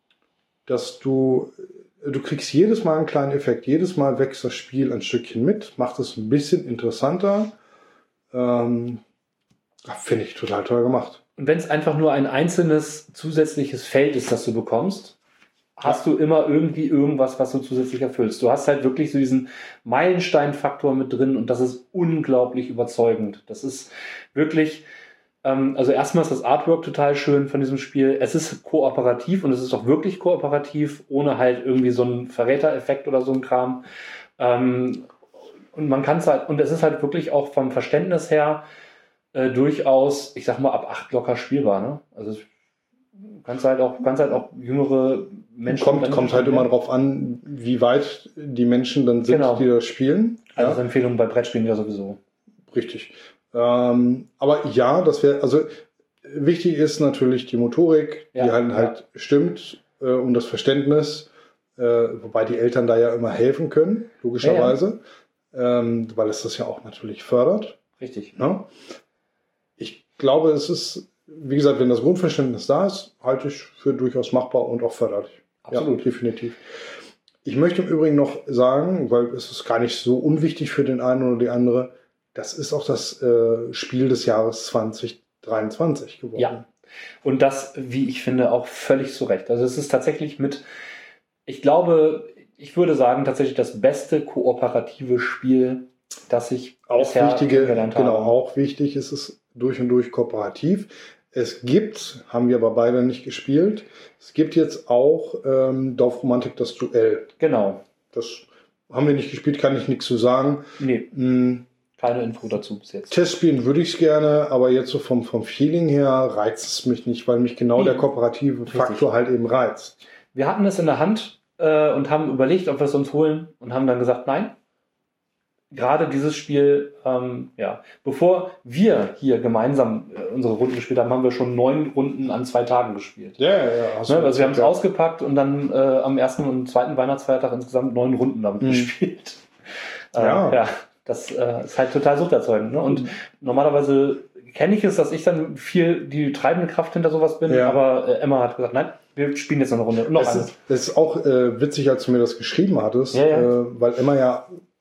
dass du Du kriegst jedes Mal einen kleinen Effekt. Jedes Mal wächst das Spiel ein Stückchen mit, macht es ein bisschen interessanter. Ähm, Finde ich total toll gemacht. Und wenn es einfach nur ein einzelnes zusätzliches Feld ist, das du bekommst, hast ja. du immer irgendwie irgendwas, was du zusätzlich erfüllst. Du hast halt wirklich so diesen Meilenstein-Faktor mit drin und das ist unglaublich überzeugend. Das ist wirklich... Also erstmal ist das Artwork total schön von diesem Spiel. Es ist kooperativ und es ist auch wirklich kooperativ, ohne halt irgendwie so einen Verrätereffekt oder so ein Kram. Und man kann es halt, und es ist halt wirklich auch vom Verständnis her äh, durchaus, ich sag mal, ab acht locker spielbar. Ne? Also kannst halt auch, kannst halt auch jüngere Menschen. Kommt, kommt halt immer drauf an, wie weit die Menschen dann sind, genau. die das spielen. Also ja. Empfehlung bei Brettspielen ja sowieso. Richtig. Ähm, aber ja, das wäre, also wichtig ist natürlich die Motorik, ja, die halt, ja. halt stimmt äh, und das Verständnis, äh, wobei die Eltern da ja immer helfen können, logischerweise, ja, ja. Ähm, weil es das ja auch natürlich fördert. Richtig. Ja? Ich glaube, es ist, wie gesagt, wenn das Grundverständnis da ist, halte ich für durchaus machbar und auch förderlich. Absolut. Ja, definitiv. Ich möchte im Übrigen noch sagen, weil es ist gar nicht so unwichtig für den einen oder die andere, das ist auch das äh, Spiel des Jahres zwanzig dreiundzwanzig geworden. Ja, und das, wie ich finde, auch völlig zu Recht. Also es ist tatsächlich mit, ich glaube, ich würde sagen, tatsächlich das beste kooperative Spiel, das ich auch bisher wichtige, kennengelernt habe. Genau, auch wichtig ist es durch und durch kooperativ. Es gibt, haben wir aber beide nicht gespielt, es gibt jetzt auch ähm, Dorfromantik, das Duell. Genau. Das haben wir nicht gespielt, kann ich nichts zu sagen. Nee. Hm. Keine Info dazu bis jetzt. Testspielen würde ich es gerne, aber jetzt so vom, vom Feeling her reizt es mich nicht, weil mich genau der kooperative Richtig. Faktor halt eben reizt. Wir hatten es in der Hand äh, und haben überlegt, ob wir es uns holen und haben dann gesagt, nein. Gerade dieses Spiel, ähm, ja, bevor wir hier gemeinsam äh, unsere Runden gespielt haben, haben wir schon neun Runden an zwei Tagen gespielt. Ja, ja, ja. Ne? Also wir haben es ja. ausgepackt und dann äh, am ersten und zweiten Weihnachtsfeiertag insgesamt neun Runden damit mhm. gespielt. Äh, ja. ja. Das äh, ist halt total suchterzeugend. Ne? Und mhm. normalerweise kenne ich es, dass ich dann viel die treibende Kraft hinter sowas bin, ja. aber äh, Emma hat gesagt, nein, wir spielen jetzt noch eine Runde. Und noch das, eine. Ist, das ist auch äh, witzig, als du mir das geschrieben hattest, ja, ja. Äh, weil Emma ja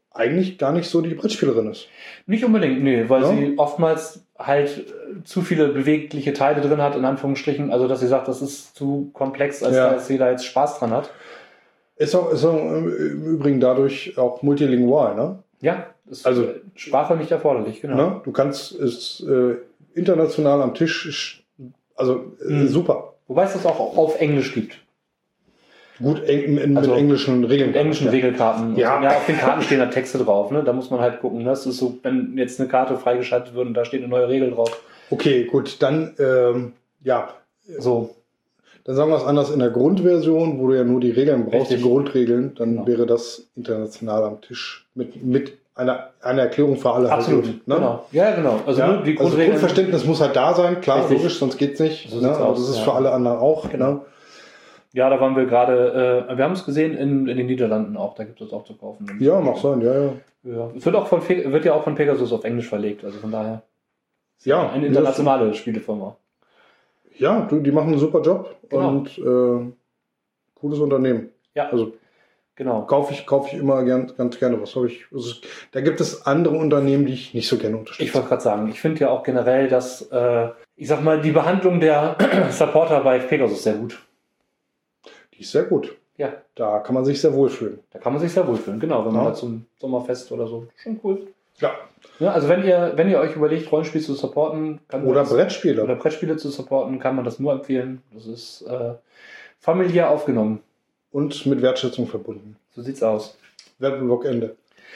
eigentlich gar nicht so die Brettspielerin ist. Nicht unbedingt, nee, weil Ja. sie oftmals halt äh, zu viele bewegliche Teile drin hat, in Anführungsstrichen. Also, dass sie sagt, das ist zu komplex, als Ja. dass sie da jetzt Spaß dran hat. Ist auch, ist auch im Übrigen dadurch auch multilingual, ne? Ja, ist Also- äh, Sprache nicht erforderlich, genau. ne? Du kannst es äh, international am Tisch, sch- also äh, Mhm. super. Wobei es das auch auf Englisch gibt. Gut eng, in, Also, mit englischen Regeln. Mit englischen ja. Regelkarten. Ja. Und so. Ja, auf den Karten stehen da Texte drauf, ne? Da muss man halt gucken. Das ist so, wenn jetzt eine Karte freigeschaltet wird und da steht eine neue Regel drauf. Okay, gut, dann ähm, ja, So. dann sagen wir es anders. In der Grundversion, wo du ja nur die Regeln brauchst, Richtig. die Grundregeln, dann Genau. wäre das international am Tisch mit, mit einer, einer Erklärung für alle. Absolut. Halt, ne? Genau. Ja, genau. Also, Ja, ne, die also Grundregeln. Grundverständnis muss halt da sein, klar, Richtig. logisch, sonst geht's nicht. So ne? sieht's Aber aus, das ist ja. für alle anderen auch. Genau. Ne? Ja, da waren wir gerade, äh, wir haben es gesehen in, in den Niederlanden auch, da gibt es auch zu kaufen. Ja, mag sein, ja, ja. Ja. Es wird, auch von, Fe- wird ja auch von Pegasus auf Englisch verlegt, also von daher. Ja, Eine internationale Spielefirma. Ja, du, die machen einen super Job Genau. und äh, cooles Unternehmen. Ja, Also genau. kaufe ich, kaufe ich immer gern, ganz gerne was. Hab ich, also, da gibt es andere Unternehmen, die ich nicht so gerne unterstütze. Ich wollte gerade sagen, ich finde ja auch generell, dass, äh, ich sag mal, die Behandlung der Supporter bei Pegasus sehr gut. Die ist sehr gut. Ja, Da kann man sich sehr wohlfühlen. da kann man sich sehr wohlfühlen, genau, wenn man Ja. halt zum Sommerfest oder so. Schon cool. Ja. Ja, also wenn ihr, wenn ihr euch überlegt, Rollenspiel zu supporten, kann man Oder das, Brettspiele. oder Brettspiele zu supporten, kann man das nur empfehlen. Das ist äh, familiär aufgenommen. Und mit Wertschätzung verbunden. So sieht's aus. Werbeblock Ende.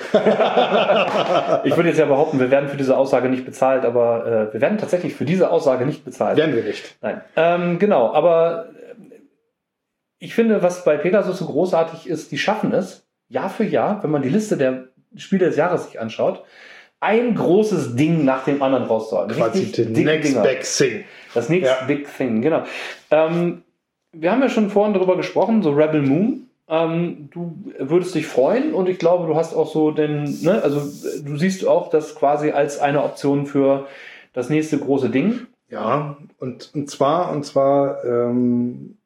Ich würde jetzt ja behaupten, wir werden für diese Aussage nicht bezahlt, aber äh, wir werden tatsächlich für diese Aussage nicht bezahlt. Werden wir nicht. Nein. Ähm, genau, aber äh, ich finde, was bei Pegasus so großartig ist, die schaffen es, Jahr für Jahr, wenn man die Liste der Spiele des Jahres sich anschaut, ein großes Ding nach dem anderen rauszuhauen. Quasi Richtig the dicke next Dinger. big thing. Das next Ja. big thing, genau. Ähm, wir haben ja schon vorhin darüber gesprochen, so Rebel Moon. Ähm, du würdest dich freuen und ich glaube, du hast auch so den, ne, also du siehst auch das quasi als eine Option für das nächste große Ding. Ja, und, und zwar, und zwar, ähm,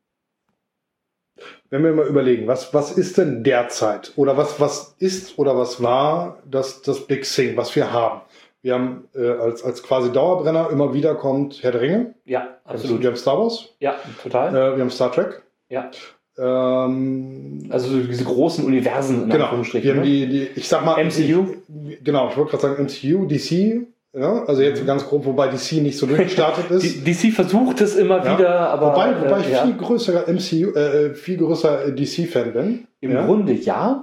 wenn wir mal überlegen, was, was ist denn derzeit oder was, was ist oder was war das, das Big Thing, was wir haben? Wir haben äh, als, als quasi Dauerbrenner immer wieder kommt Herr der Ringe. Ja, absolut. Wir haben Star Wars. Ja, total. Äh, wir haben Star Trek. Ja. Ähm, Also so diese großen Universen in genau. Anführungsstrichen. Wir haben ne? die, die, ich sag mal. M C U. Ich, genau, ich wollte gerade sagen M C U, D C. Ja, also jetzt ganz grob, wobei D C nicht so durchgestartet ist. Die- D C versucht es immer Ja. wieder, aber wobei, wobei äh, ich ja. viel größerer M C U, äh, viel größer D C-Fan bin. im ja. Grunde ja,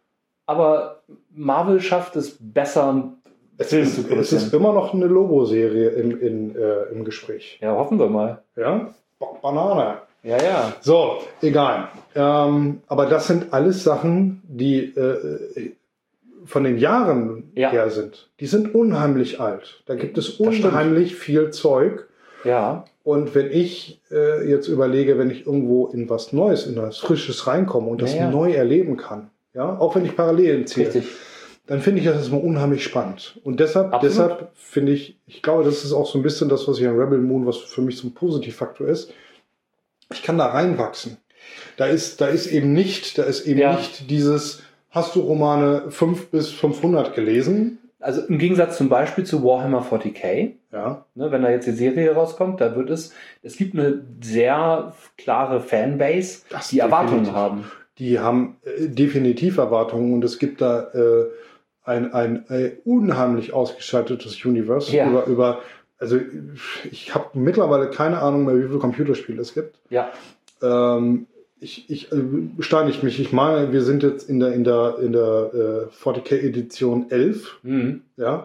aber Marvel schafft es besser, Es Filme ist, zu es produzieren. ist immer noch eine Lobo-Serie im, in, äh, im Gespräch. Ja, hoffen wir mal. Ja? Ba- Banane. Ja, ja. So, egal. Ähm, aber das sind alles Sachen, die äh, von den Jahren Ja. her sind. Die sind unheimlich alt. Da gibt es Das stimmt. unheimlich viel Zeug. Ja, Und wenn ich äh, jetzt überlege, wenn ich irgendwo in was Neues, in was Frisches reinkomme und das Ja, ja. neu erleben kann, ja, auch wenn ich Parallelen ziehe, richtig. dann finde ich das erstmal unheimlich spannend. Und deshalb, Absolut. deshalb finde ich, ich glaube, das ist auch so ein bisschen das, was hier in Rebel Moon, was für mich so ein Positivfaktor ist. Ich kann da reinwachsen. Da ist, da ist eben nicht, da ist eben Ja. nicht dieses, hast du Romane fünf bis fünfhundert gelesen? Also im Gegensatz zum Beispiel zu Warhammer vierzig K, Ja. ne, wenn da jetzt die Serie rauskommt, da wird es, es gibt eine sehr klare Fanbase, Das die Erwartungen definitiv. haben. Die haben äh, definitiv Erwartungen und es gibt da äh, ein, ein, ein unheimlich ausgestattetes Universe Ja. über, über, also ich habe mittlerweile keine Ahnung mehr, wie viele Computerspiele es gibt. Ja, Ähm, ich ich äh, steinigt mich. Ich meine, wir sind jetzt in der in der in der äh, vierzig K Edition elf. mhm. Ja.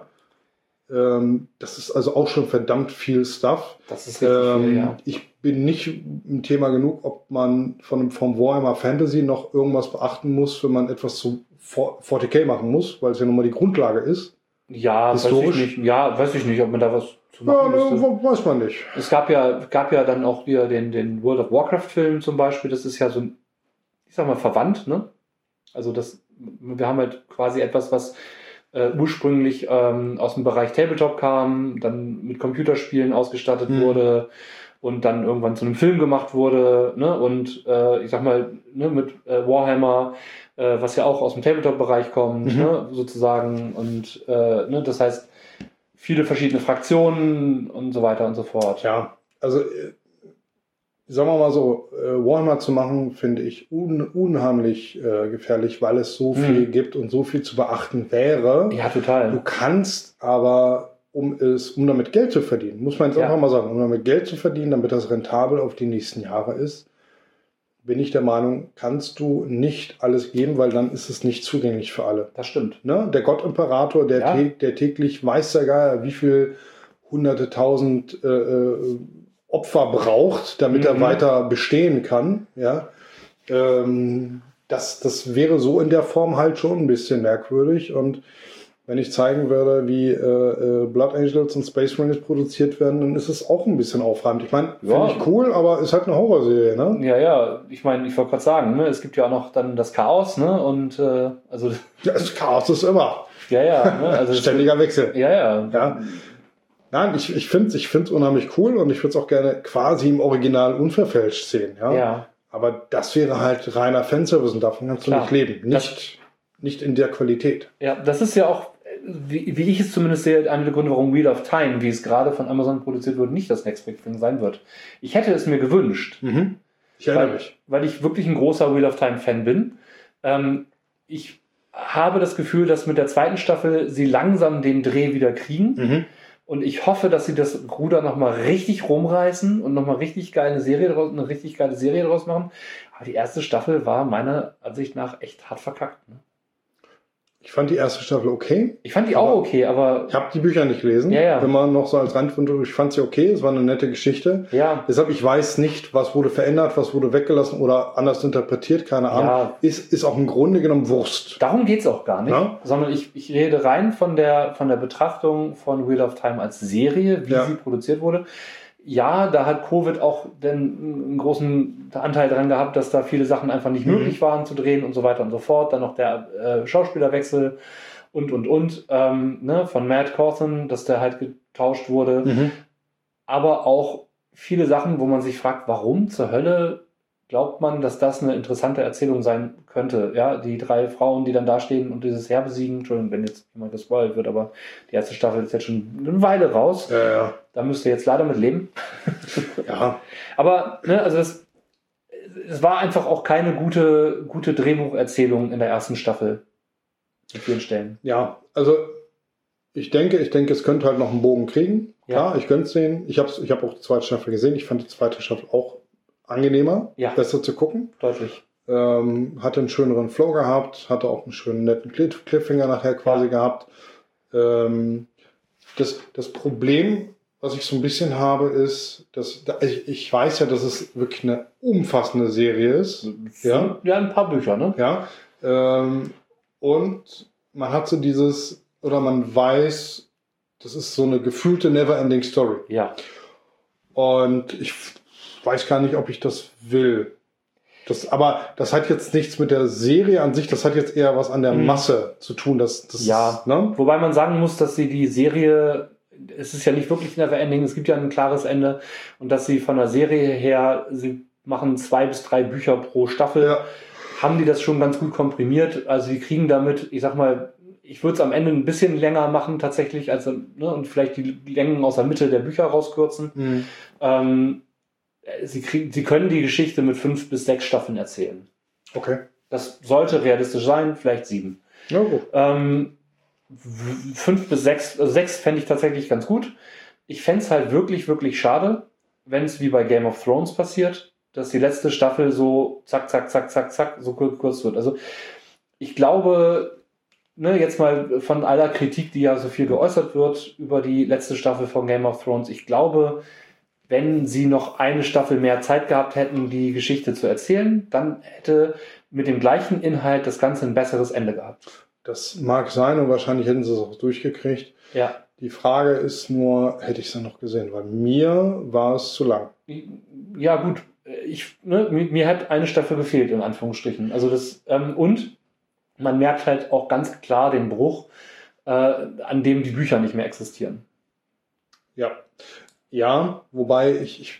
Ähm, das ist also auch schon verdammt viel Stuff. Das ist richtig Ähm, viel, ja. Ich bin nicht im Thema genug, ob man von vom Warhammer Fantasy noch irgendwas beachten muss, wenn man etwas zu vierzig K machen muss, weil es ja nun mal die Grundlage ist. Ja, weiß historisch? ich nicht. Ja, weiß ich nicht, ob man da was zu Ja, machen ne, müsste. weiß man nicht. Es gab ja, gab ja dann auch wieder den, den World of Warcraft-Film zum Beispiel. Das ist ja so ein, ich sag mal, verwandt, ne? Also das, wir haben halt quasi etwas, was äh, ursprünglich ähm, aus dem Bereich Tabletop kam, dann mit Computerspielen ausgestattet Hm. wurde, und dann irgendwann zu einem Film gemacht wurde, ne? Und äh, ich sag mal, ne, mit äh, Warhammer, äh, was ja auch aus dem Tabletop-Bereich kommt, Mhm. ne? Sozusagen. Und äh, ne? Das heißt, viele verschiedene Fraktionen und so weiter und so fort. Ja, also äh, sagen wir mal so, äh, Warhammer zu machen, finde ich un unheimlich äh, gefährlich, weil es so viel Mhm. gibt und so viel zu beachten wäre. Ja, total. Du kannst aber, um es, um damit Geld zu verdienen, muss man jetzt Ja. einfach mal sagen, um damit Geld zu verdienen, damit das rentabel auf die nächsten Jahre ist, bin ich der Meinung, kannst du nicht alles geben, weil dann ist es nicht zugänglich für alle. Das stimmt. Ne? Der Gottimperator, der, Ja. tä- der täglich weiß der Geier, wie viel hunderte tausend äh, äh, Opfer braucht, damit Mhm. er weiter bestehen kann. Ja? Ähm, das, das wäre so in der Form halt schon ein bisschen merkwürdig. Und wenn ich zeigen würde, wie äh, äh, Blood Angels und Space Marines produziert werden, dann ist es auch ein bisschen aufreibend. Ich meine, Ja. finde ich cool, aber ist halt eine Horrorserie. Ne? Ja, ja, ich meine, ich wollte gerade sagen, ne, es gibt ja auch noch dann das Chaos, ne? Und äh, also Das Chaos ist immer. ja, ja, ne? Also Ständiger Wechsel. Ja, ja. Ja. Nein, ich, ich finde es ich find's unheimlich cool und ich würde es auch gerne quasi im Original unverfälscht sehen. Ja? Ja. Aber das wäre halt reiner Fanservice und davon kannst du Klar. nicht leben. Nicht, nicht in der Qualität. Ja, das ist ja auch, wie, wie ich es zumindest sehe, einer der Gründe, warum Wheel of Time, wie es gerade von Amazon produziert wird, nicht das Next Big Thing sein wird. Ich hätte es mir gewünscht, Ich erinnere weil, mich. weil ich wirklich ein großer Wheel of Time Fan bin. Ähm, ich habe das Gefühl, dass mit der zweiten Staffel sie langsam den Dreh wieder kriegen. Mhm. Und ich hoffe, dass sie das Ruder nochmal richtig rumreißen und nochmal richtig geile Serie draus, eine richtig geile Serie draus machen. Aber die erste Staffel war meiner Ansicht nach echt hart verkackt. Ne? Ich fand die erste Staffel okay. Ich fand die Aber auch okay, aber Ich habe die Bücher nicht gelesen. Ja, ja. Wenn man noch so als Randfund, ich fand sie okay. Es war eine nette Geschichte. ja, Deshalb, ich weiß nicht, was wurde verändert, was wurde weggelassen oder anders interpretiert. Keine Ahnung. Ja. Ist, ist auch im Grunde genommen Wurst. darum geht's auch gar nicht. Ja. Sondern ich, ich rede rein von der, von der Betrachtung von Wheel of Time als Serie, wie Ja. sie produziert wurde. Ja, da hat Covid auch den, einen großen Anteil dran gehabt, dass da viele Sachen einfach nicht Mhm. möglich waren zu drehen und so weiter und so fort. Dann noch der äh, Schauspielerwechsel und, und, und, ähm, ne, von Matt Cawthon, dass der halt getauscht wurde. Mhm. Aber auch viele Sachen, wo man sich fragt, warum zur Hölle glaubt man, dass das eine interessante Erzählung sein könnte. Ja, die drei Frauen, die dann da stehen und dieses Heer besiegen, Entschuldigung, wenn jetzt jemand gespoilt wird, aber die erste Staffel ist jetzt schon eine Weile raus. Ja, ja. Da müsst ihr jetzt leider mit leben. Ja. Aber, ne, also das, es war einfach auch keine gute, gute Drehbucherzählung in der ersten Staffel. An vielen Stellen. Ja, also ich denke, ich denke, es könnte halt noch einen Bogen kriegen. Klar, Ja. ich könnte es sehen. Ich habe ich hab auch die zweite Staffel gesehen. Ich fand die zweite Staffel auch angenehmer, Ja. besser zu gucken. Deutlich. Ähm, hatte einen schöneren Flow gehabt, hatte auch einen schönen netten Cliff- Cliffhanger nachher quasi Ja. gehabt. Ähm, das, das Problem, was ich so ein bisschen habe, ist, dass da- ich, ich weiß ja, dass es wirklich eine umfassende Serie ist. Ja. Ja, ein paar Bücher, ne? Ja. Ähm, und man hat so dieses, oder man weiß, das ist so eine gefühlte Never-Ending Story. Ja. Und ich weiß gar nicht, ob ich das will. Das, aber das hat jetzt nichts mit der Serie an sich, das hat jetzt eher was an der Mhm. Masse zu tun. Das, das Ja. ne? Wobei man sagen muss, dass sie die Serie, es ist ja nicht wirklich Neverending, es gibt ja ein klares Ende und dass sie von der Serie her, sie machen zwei bis drei Bücher pro Staffel, Ja. haben die das schon ganz gut komprimiert. Also die kriegen damit, ich sag mal, ich würde es am Ende ein bisschen länger machen tatsächlich, also, ne, und vielleicht die Längen aus der Mitte der Bücher rauskürzen. Mhm. Ähm, sie, kriegen, sie können die Geschichte mit fünf bis sechs Staffeln erzählen. Okay. Das sollte realistisch sein, vielleicht sieben. Ja, gut. Ähm, w- fünf bis sechs, also sechs fände ich tatsächlich ganz gut. Ich fände es halt wirklich, wirklich schade, wenn es wie bei Game of Thrones passiert, dass die letzte Staffel so zack, zack, zack, zack, zack, so kur- kurz wird. Also ich glaube, ne, jetzt mal von aller Kritik, die ja so viel geäußert wird über die letzte Staffel von Game of Thrones, ich glaube, wenn sie noch eine Staffel mehr Zeit gehabt hätten, die Geschichte zu erzählen, dann hätte mit dem gleichen Inhalt das Ganze ein besseres Ende gehabt. Das mag sein und wahrscheinlich hätten sie es auch durchgekriegt. Ja. Die Frage ist nur, hätte ich es dann noch gesehen? Weil mir war es zu lang. Ja, gut. Ich, ne, mir, mir hat eine Staffel gefehlt, in Anführungsstrichen. Also das, ähm, und man merkt halt auch ganz klar den Bruch, äh, an dem die Bücher nicht mehr existieren. Ja. Ja, wobei ich, ich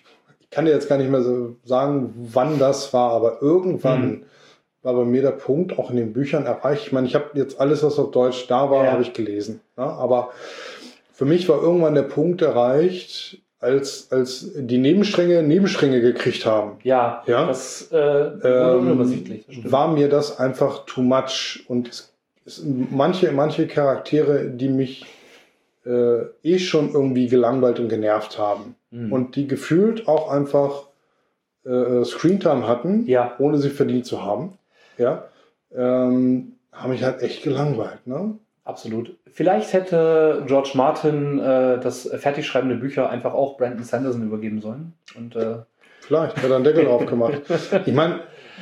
ich kann dir jetzt gar nicht mehr so sagen, wann das war, aber irgendwann mhm. war bei mir der Punkt, auch in den Büchern erreicht. Ich meine, ich habe jetzt alles, was auf Deutsch da war, ja. habe ich gelesen. Ja? Aber für mich war irgendwann der Punkt erreicht, als, als die Nebenstränge Nebenstränge gekriegt haben. Ja, ja? das äh, wurde ähm, unübersichtlich. Das war mir das einfach too much. Und es, es, manche, manche Charaktere, die mich äh, eh schon irgendwie gelangweilt und genervt haben. Mhm. Und die gefühlt auch einfach äh, Screentime hatten, ja. ohne sie verdient zu haben. Ja, ähm, haben mich halt echt gelangweilt, ne? Absolut. Vielleicht hätte George Martin äh, das fertigschreibende Bücher einfach auch Brandon Sanderson übergeben sollen. Und, äh Vielleicht, hätte er einen Deckel drauf gemacht. Ich meine,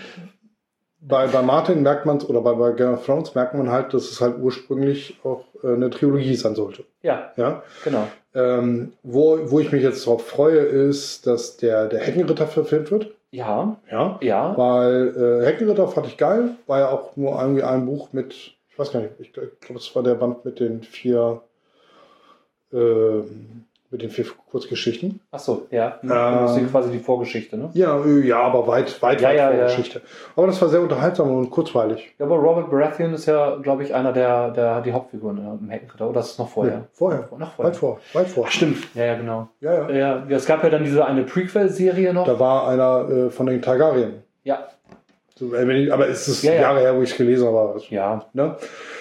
bei, bei Martin merkt man es, oder bei, bei Game of Thrones merkt man halt, dass es halt ursprünglich auch äh, eine Trilogie sein sollte. Ja, ja? genau. Ähm, wo, wo ich mich jetzt drauf freue, ist, dass der, der Heckenritter verfilmt wird. Ja. Ja. ja. Weil äh, Heckenritter fand ich geil, war ja auch nur irgendwie ein Buch mit, ich weiß gar nicht, ich glaube, es war der Band mit den vier, äh, mit den vier Kurzgeschichten. Ach so, ja. Ähm, das ist quasi die Vorgeschichte, ne? Ja, ja, aber weit, weit, ja, weit ja, Vorgeschichte. Ja. Aber das war sehr unterhaltsam und kurzweilig. Ja, aber Robert Baratheon ist ja, glaube ich, einer der, der die Hauptfiguren im Heckenritter. Oder das ist noch vorher? Nee, vorher. Noch vorher. Weit vor, weit vor. Ach, stimmt. Ja, ja, genau. Ja, ja. ja, ja. Es gab ja dann diese eine Prequel-Serie noch. Da war einer äh, von den Targaryen. Ja. So, wenn ich, aber es ist ja, ja. Jahre her, wo ich es gelesen habe. Also, ja. Ne?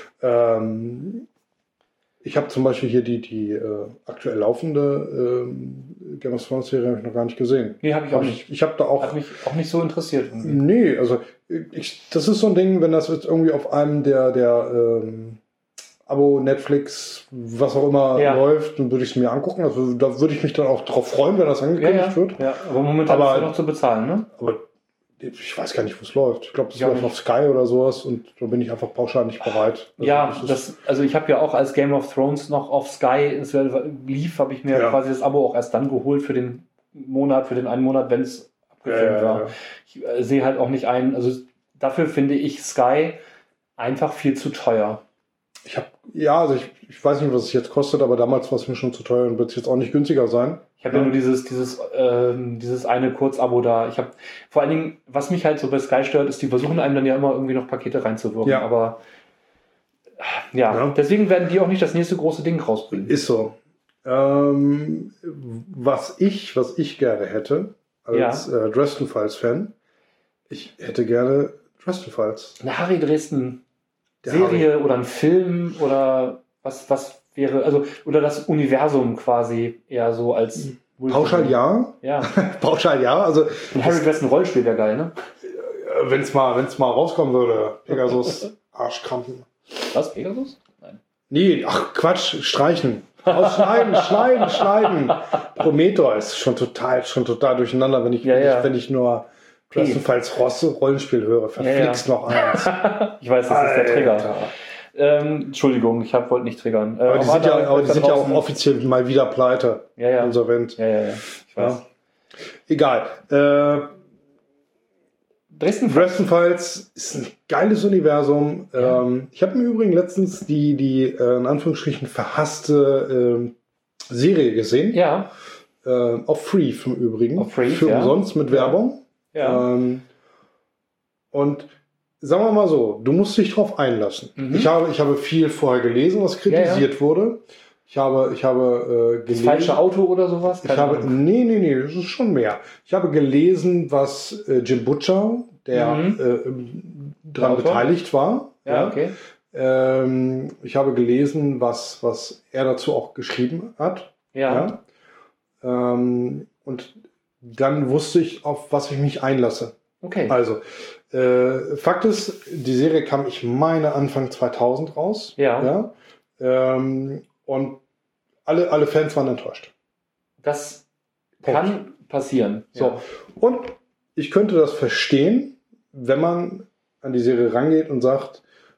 Ähm, ich habe zum Beispiel hier die, die äh, aktuell laufende äh, Game of Thrones Serie habe ich noch gar nicht gesehen. Nee, habe ich auch hab nicht. Ich, ich habe da auch... Hat mich auch nicht so interessiert. Irgendwie. Nee, also ich, das ist so ein Ding, wenn das jetzt irgendwie auf einem der, der ähm, Abo, Netflix, was auch immer ja. läuft, dann würde ich es mir angucken. Also da würde ich mich dann auch drauf freuen, wenn das angekündigt ja, ja. wird. Ja, aber momentan aber, ist ja noch zu bezahlen, ne? Aber ich weiß gar nicht, wo es läuft. Ich glaube, es ja, läuft auf Sky oder sowas und da bin ich einfach pauschal nicht bereit. Also ja, das, also ich habe ja auch als Game of Thrones noch auf Sky es lief, habe ich mir ja. quasi das Abo auch erst dann geholt für den Monat, für den einen Monat, wenn es abgefilmt ja, war. Ja, ja. Ich äh, sehe halt auch nicht ein, also dafür finde ich Sky einfach viel zu teuer. Ich habe, ja, also ich, ich weiß nicht, was es jetzt kostet, aber damals war es mir schon zu teuer und wird es jetzt auch nicht günstiger sein. Ich habe ja. ja nur dieses, dieses, ähm, dieses eine Kurzabo da. Ich habe vor allen Dingen, was mich halt so bei Sky stört, ist, die versuchen einem dann ja immer irgendwie noch Pakete reinzuwirken. Ja. Aber ja, ja, deswegen werden die auch nicht das nächste große Ding rausbringen. Ist so. Ähm, was ich, was ich gerne hätte, als ja. äh, Dresden Files Fan, ich hätte gerne Dresden Files. Eine Harry Dresden Serie Harry. Oder ein Film oder was, was wäre, also, oder das Universum quasi eher so als Pauschal ja. Ja. Pauschal ja. Also ein Harry Dresden Rollenspiel wäre geil, ne? Wenn es mal, wenn's mal rauskommen würde. Pegasus, Arschkrampen. Was? Pegasus? Nein. Nee, ach Quatsch, streichen. Ausschneiden, schneiden, schneiden. Prometheus, schon total, schon total durcheinander, wenn ich, ja, ja. wenn ich nur bestenfalls Rosse Rollenspiel höre. Verflixt ja, ja. noch eins. Ich weiß, das ist der Trigger. Ähm, Entschuldigung, ich hab, wollte nicht triggern. Äh, aber die sind, ja, aber die sind ja auch offiziell mal wieder pleite. Ja, ja. Insolvent. Ja, ja, ja. Ich weiß. Ja. Egal. Äh, Dresden Dresden Files ist ein geiles Universum. Ja. Ähm, ich habe mir übrigens letztens die, die äh, in Anführungsstrichen verhasste äh, Serie gesehen. Ja. Äh, auf Free im Übrigen. Auf Free, Für ja. umsonst mit Werbung. Ja. Ähm, und sagen wir mal so, du musst dich drauf einlassen. Mhm. Ich habe, ich habe viel vorher gelesen, was kritisiert ja, ja. wurde. Ich habe, ich habe äh, gelesen. Das falsche Auto oder sowas? Keine ich habe, Ahnung. nee, nee, nee, das ist schon mehr. Ich habe gelesen, was äh, Jim Butcher, der mhm. äh, daran beteiligt war. Ja, ja. okay. Ähm, ich habe gelesen, was, was er dazu auch geschrieben hat. Ja. ja. Ähm, und dann wusste ich, auf was ich mich einlasse. Okay. Also, äh, Fakt ist, die Serie kam, ich meine, Anfang zweitausend raus. Ja. ja? Ähm, und alle, alle Fans waren enttäuscht. Das Punkt. Kann passieren. So. Ja. Und ich könnte das verstehen, wenn man an die Serie rangeht und sagt,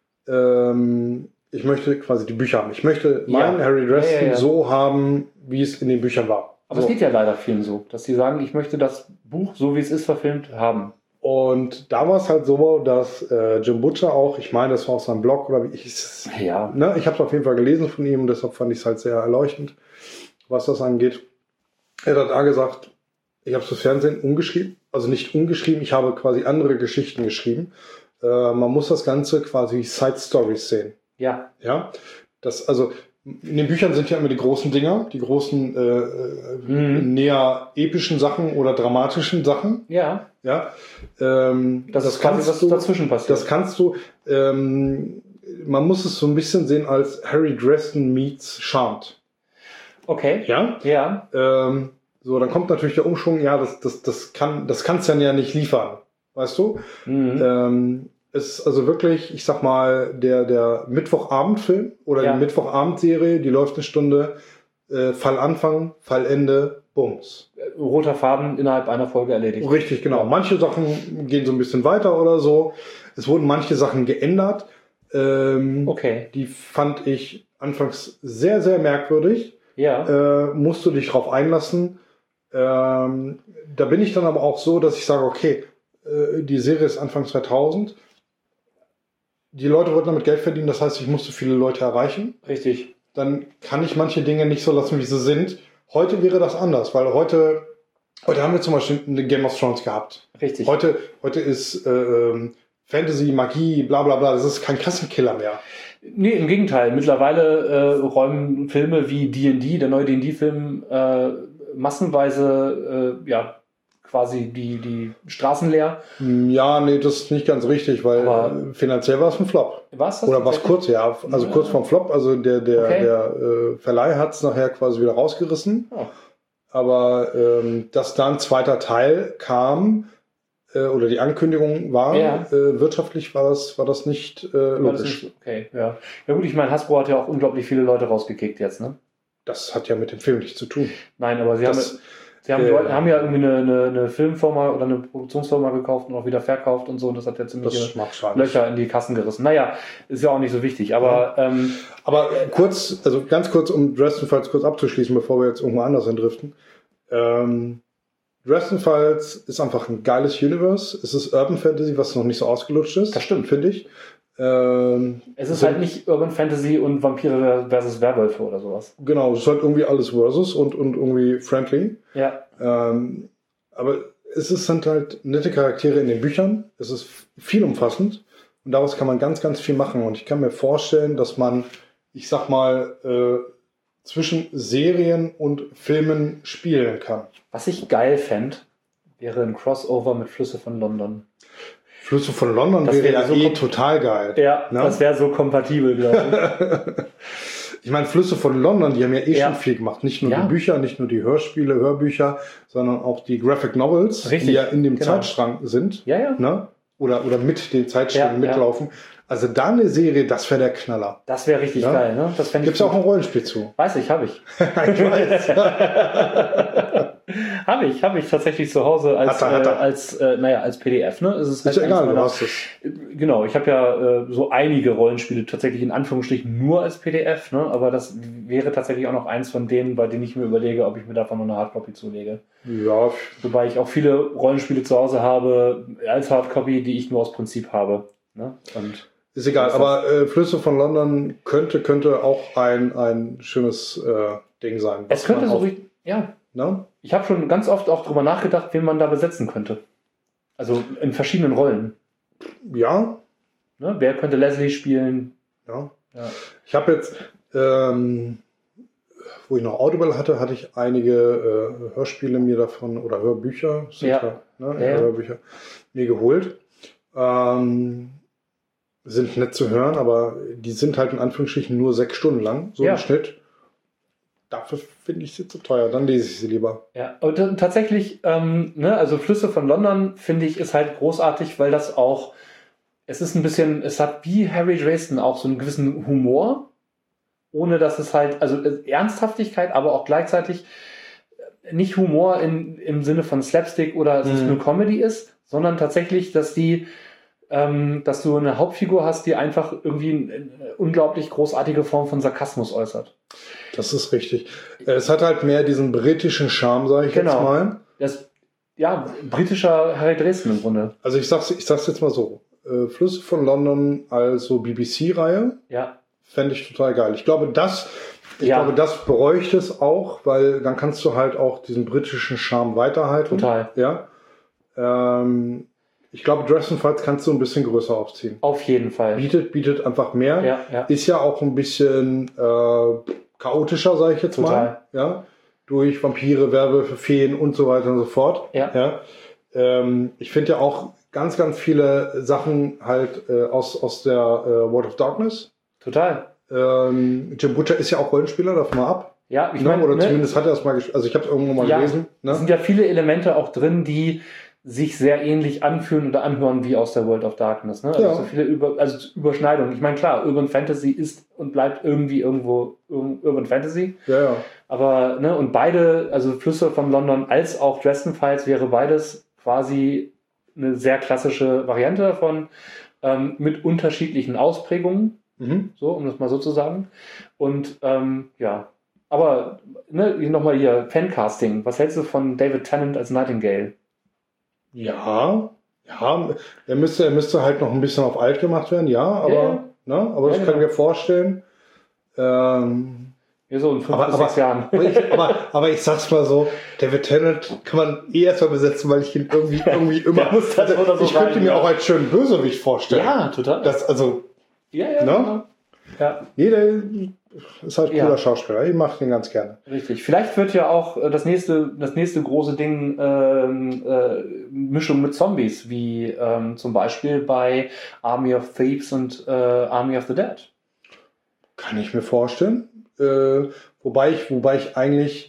ähm, ich möchte quasi die Bücher haben. Ich möchte meinen ja. Harry Dresden ja, ja, ja. so haben, wie es in den Büchern war. Aber so. Es geht ja leider vielen so, dass sie sagen, ich möchte das Buch, so wie es ist, verfilmt haben. Und da war es halt so, dass äh, Jim Butcher auch, ich meine, das war auf seinem Blog, oder wie ich ja. ne, ich habe es auf jeden Fall gelesen von ihm und deshalb fand ich es halt sehr erleuchtend, was das angeht. Er hat da gesagt, Ich habe es fürs Fernsehen umgeschrieben. Also nicht umgeschrieben, ich habe quasi andere Geschichten geschrieben. Äh, man muss das Ganze quasi Side Stories sehen. Ja. Ja. Das, also, in den Büchern sind ja immer die großen Dinger, die großen, äh, mhm. näher epischen Sachen oder dramatischen Sachen. Ja. Ja. Ähm, das, das ist quasi, was du, dazwischen passiert. Das kannst du, ähm, man muss es so ein bisschen sehen als Harry Dresden meets Charmed. Okay. Ja. Ja. Ähm, so, dann kommt natürlich der Umschwung, ja, das, das, das kann, das kannst du dann ja nicht liefern. Weißt du? Mhm. Ähm, es ist also wirklich, ich sag mal, der, der Mittwochabendfilm oder ja. die Mittwochabendserie, die läuft eine Stunde, äh, Fallanfang, Fallende, Bums. Roter Faden innerhalb einer Folge erledigt. Richtig, genau. Manche Sachen gehen so ein bisschen weiter oder so. Es wurden manche Sachen geändert. Ähm, okay. Die fand ich anfangs sehr, sehr merkwürdig. Ja. Äh, musst du dich drauf einlassen. Ähm, da bin ich dann aber auch so, dass ich sage, okay, äh, die Serie ist Anfang zweitausend. Die Leute wollten damit Geld verdienen, das heißt, ich musste viele Leute erreichen. Richtig. Dann kann ich manche Dinge nicht so lassen, wie sie sind. Heute wäre das anders, weil heute, heute haben wir zum Beispiel eine Game of Thrones gehabt. Richtig. Heute, heute ist äh, Fantasy, Magie, bla bla bla, das ist kein Kassenkiller mehr. Nee, im Gegenteil. Mittlerweile äh, räumen Filme wie D and D, der neue D and D-Film, äh, massenweise äh, ja quasi die, die Straßen leer. Ja, nee, das ist nicht ganz richtig, weil aber finanziell war es ein Flop. Was? Oder was kurz, ja. Also ja. kurz vorm Flop, also der, der, okay. der äh, Verleih hat es nachher quasi wieder rausgerissen. Oh. Aber ähm, dass da ein zweiter Teil kam, äh, oder die Ankündigung war, ja. äh, wirtschaftlich war das, war das nicht äh, logisch. Das nicht, okay, ja. Ja gut, ich meine, Hasbro hat ja auch unglaublich viele Leute rausgekickt jetzt, ne? Das hat ja mit dem Film nichts zu tun. Nein, aber sie das, haben... Sie haben, äh, haben ja irgendwie eine, eine, eine Filmfirma oder eine Produktionsfirma gekauft und auch wieder verkauft und so. Und das hat ja ziemlich Löcher in die Kassen gerissen. Naja, ist ja auch nicht so wichtig. Aber, ja. ähm, aber kurz, also ganz kurz, um Dresden Files kurz abzuschließen, bevor wir jetzt irgendwo anders hindriften. Ähm, Dresden Files ist einfach ein geiles Universe. Es ist Urban Fantasy, was noch nicht so ausgelutscht ist. Das stimmt, finde ich. Ähm, es ist halt nicht Urban Fantasy und Vampire versus Werwölfe oder sowas. Genau, es ist halt irgendwie alles versus und, und irgendwie friendly. Ja. Ähm, aber es ist, sind halt nette Charaktere in den Büchern. Es ist viel umfassend und daraus kann man ganz, ganz viel machen. Und ich kann mir vorstellen, dass man, ich sag mal, äh, zwischen Serien und Filmen spielen kann. Was ich geil fände, wäre ein Crossover mit Flüsse von London. Flüsse von London das wäre ja so eh total geil. Ja, ne? Das wäre so kompatibel, glaube ich. Ich meine, Flüsse von London, die haben ja eh ja. schon viel gemacht. Nicht nur ja. die Bücher, nicht nur die Hörspiele, Hörbücher, sondern auch die Graphic Novels, Richtig. die ja in dem genau. Zeitstrang sind. Ja, ja. Ne? Oder, oder mit den Zeitsträngen ja, mitlaufen. Ja. Also da eine Serie, das wäre der Knaller. Das wäre richtig ja? geil, ne? Das fände ich. Gibt's auch ein Rollenspiel zu? Weiß ich, habe ich. ich weiß. habe ich, habe ich tatsächlich zu Hause als, hat er, hat er. Äh, als, äh, naja, als P D F, ne? Es ist, ist halt ja egal, meiner, du hast es. Genau, ich habe ja äh, so einige Rollenspiele tatsächlich in Anführungsstrichen nur als P D F, ne? Aber das wäre tatsächlich auch noch eins von denen, bei denen ich mir überlege, ob ich mir davon noch eine Hardcopy zulege. Ja. Wobei ich auch viele Rollenspiele zu Hause habe als Hardcopy, die ich nur aus Prinzip habe. Ne? Und ist egal, aber äh, Flüsse von London könnte könnte auch ein ein schönes äh, Ding sein. Es könnte so, richtig, ja. Ne? Ich habe schon ganz oft auch drüber nachgedacht, wen man da besetzen könnte. Also in verschiedenen Rollen. Ja. Ne? Wer könnte Leslie spielen? Ja. ja. Ich habe jetzt, ähm, wo ich noch Audible hatte, hatte ich einige äh, Hörspiele mir davon oder Hörbücher, ja. Ja, ne? ja. Hörbücher mir geholt. Ähm, sind nett zu hören, aber die sind halt in Anführungsstrichen nur sechs Stunden lang, so ja. im Schnitt. Dafür finde ich sie zu teuer, dann lese ich sie lieber. Ja, und äh, tatsächlich, ähm, ne, also Flüsse von London, finde ich, ist halt großartig, weil das auch, es ist ein bisschen, es hat wie Harry Dresden auch so einen gewissen Humor, ohne dass es halt, also Ernsthaftigkeit, aber auch gleichzeitig nicht Humor in, im Sinne von Slapstick oder dass mhm. es nur Comedy ist, sondern tatsächlich, dass die Ähm, dass du eine Hauptfigur hast, die einfach irgendwie eine unglaublich großartige Form von Sarkasmus äußert. Das ist richtig. Es hat halt mehr diesen britischen Charme, sage ich genau. jetzt mal. Das, ja, britischer Harry Dresden im Grunde. Also ich sag's, ich sag's jetzt mal so. Äh, Flüsse von London als so B B C-Reihe ja. fände ich total geil. Ich glaube, das Ich ja. glaube, das bräuchte es auch, weil dann kannst du halt auch diesen britischen Charme weiterhalten. Total. Ja. Ähm, ich glaube, Dresden Files kannst du ein bisschen größer aufziehen. Auf jeden Fall. Bietet, bietet einfach mehr. Ja, ja. Ist ja auch ein bisschen äh, chaotischer, sage ich jetzt Total. mal. Ja. Durch Vampire, Werwölfe, Feen und so weiter und so fort. Ja. Ja. Ähm, ich finde ja auch ganz, ganz viele Sachen halt äh, aus, aus der äh, World of Darkness. Total. Ähm, Jim Butcher ist ja auch Rollenspieler, davon mal ab. Ja, ich ne? meine, Oder ne? zumindest hat er es mal gespielt. Also ich habe es irgendwo mal Ja, gelesen. Ne? Es sind ja viele Elemente auch drin, die sich sehr ähnlich anfühlen oder anhören wie aus der World of Darkness. Ne? Also Ja. so viele Über, also Überschneidungen. Ich meine, klar, Urban Fantasy ist und bleibt irgendwie irgendwo Urban Fantasy. Ja, ja. Aber, ne, und beide, also Flüsse von London als auch Dresden Files, wäre beides quasi eine sehr klassische Variante davon, ähm, mit unterschiedlichen Ausprägungen, Mhm. so, um das mal so zu sagen. Und ähm, ja, aber ne, nochmal hier, Fancasting. Was hältst du von David Tennant als Nightingale? Ja, ja, er müsste, er müsste halt noch ein bisschen auf alt gemacht werden, ja, aber, Ja. ne, aber das Ja, kann ich genau. mir vorstellen. Ähm, Ja, so in fünf aber, bis aber, sechs Jahren. aber, ich, aber, aber ich sag's mal so, David Tennant kann man eh erstmal besetzen, weil ich ihn irgendwie, irgendwie immer, Der muss das oder so ich könnte rein, mir ja. auch als schönen Bösewicht vorstellen. Ja, total. Das, also, ja, ja, ne? genau. Ja, nee, der ist halt ein Ja. cooler Schauspieler, ich mag den ganz gerne. richtig. Vielleicht wird ja auch äh, das nächste, das nächste große Ding ähm, äh, Mischung mit Zombies, wie ähm, zum Beispiel bei Army of Thieves und äh, Army of the Dead. Kann ich mir vorstellen. Äh, wobei ich, wobei ich eigentlich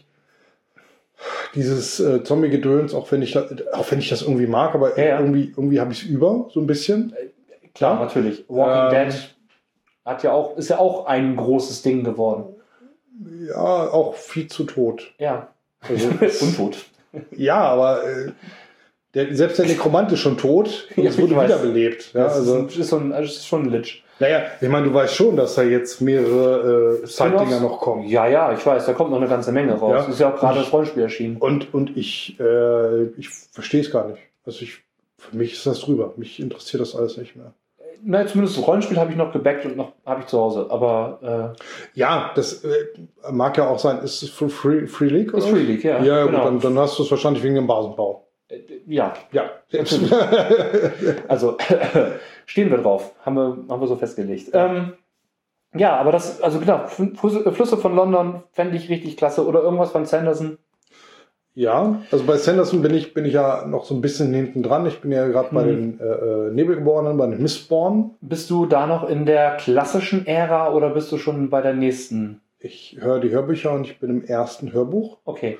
dieses äh, Zombie-Gedöns, auch wenn ich da- auch wenn ich das irgendwie mag, aber Ja, ja. irgendwie, irgendwie habe ich es über, so ein bisschen. Klar, Ja. natürlich. Walking Ähm, Dead hat ja auch, ist ja auch ein großes Ding geworden. Ja, auch viel zu tot. Ja. Also, Untot. ja, aber äh, der, selbst der Nekromant ist schon tot und Ja, es wurde ich weiß. wiederbelebt. Ja, Das ist, also, ein, ist, so ein, das ist schon ein Lich. naja, ich meine, du weißt schon, dass da jetzt mehrere äh, Side-Dinger noch kommen. Ja, ja, ich weiß, da kommt noch eine ganze Menge raus. Ja. Ist ja auch gerade das Rollenspiel erschienen. Und, und ich, äh, ich verstehe es gar nicht. Also ich, für mich ist das drüber. Mich interessiert das alles nicht mehr. Na, zumindest das Rollenspiel habe ich noch gebackt und noch habe ich zu Hause. Aber Ja, das äh, mag ja auch sein. Ist es für Free, Free League? äh, ist oder? Free League, ja. Ja, genau. gut, dann, dann hast du es wahrscheinlich wegen dem Basenbau. Äh, ja, Ja. also stehen wir drauf. Haben wir, haben wir so festgelegt. Ähm, ja, aber das, also genau, Flüsse Flüsse von London fände ich richtig klasse. Oder irgendwas von Sanderson. Ja, also bei Sanderson bin ich, bin ich ja noch so ein bisschen hinten dran. Ich bin ja gerade bei Hm. den äh, Nebelgeborenen, bei den Mistborn. Bist du da noch in der klassischen Ära oder bist du schon bei der nächsten? Ich höre die Hörbücher und ich bin im ersten Hörbuch. Okay.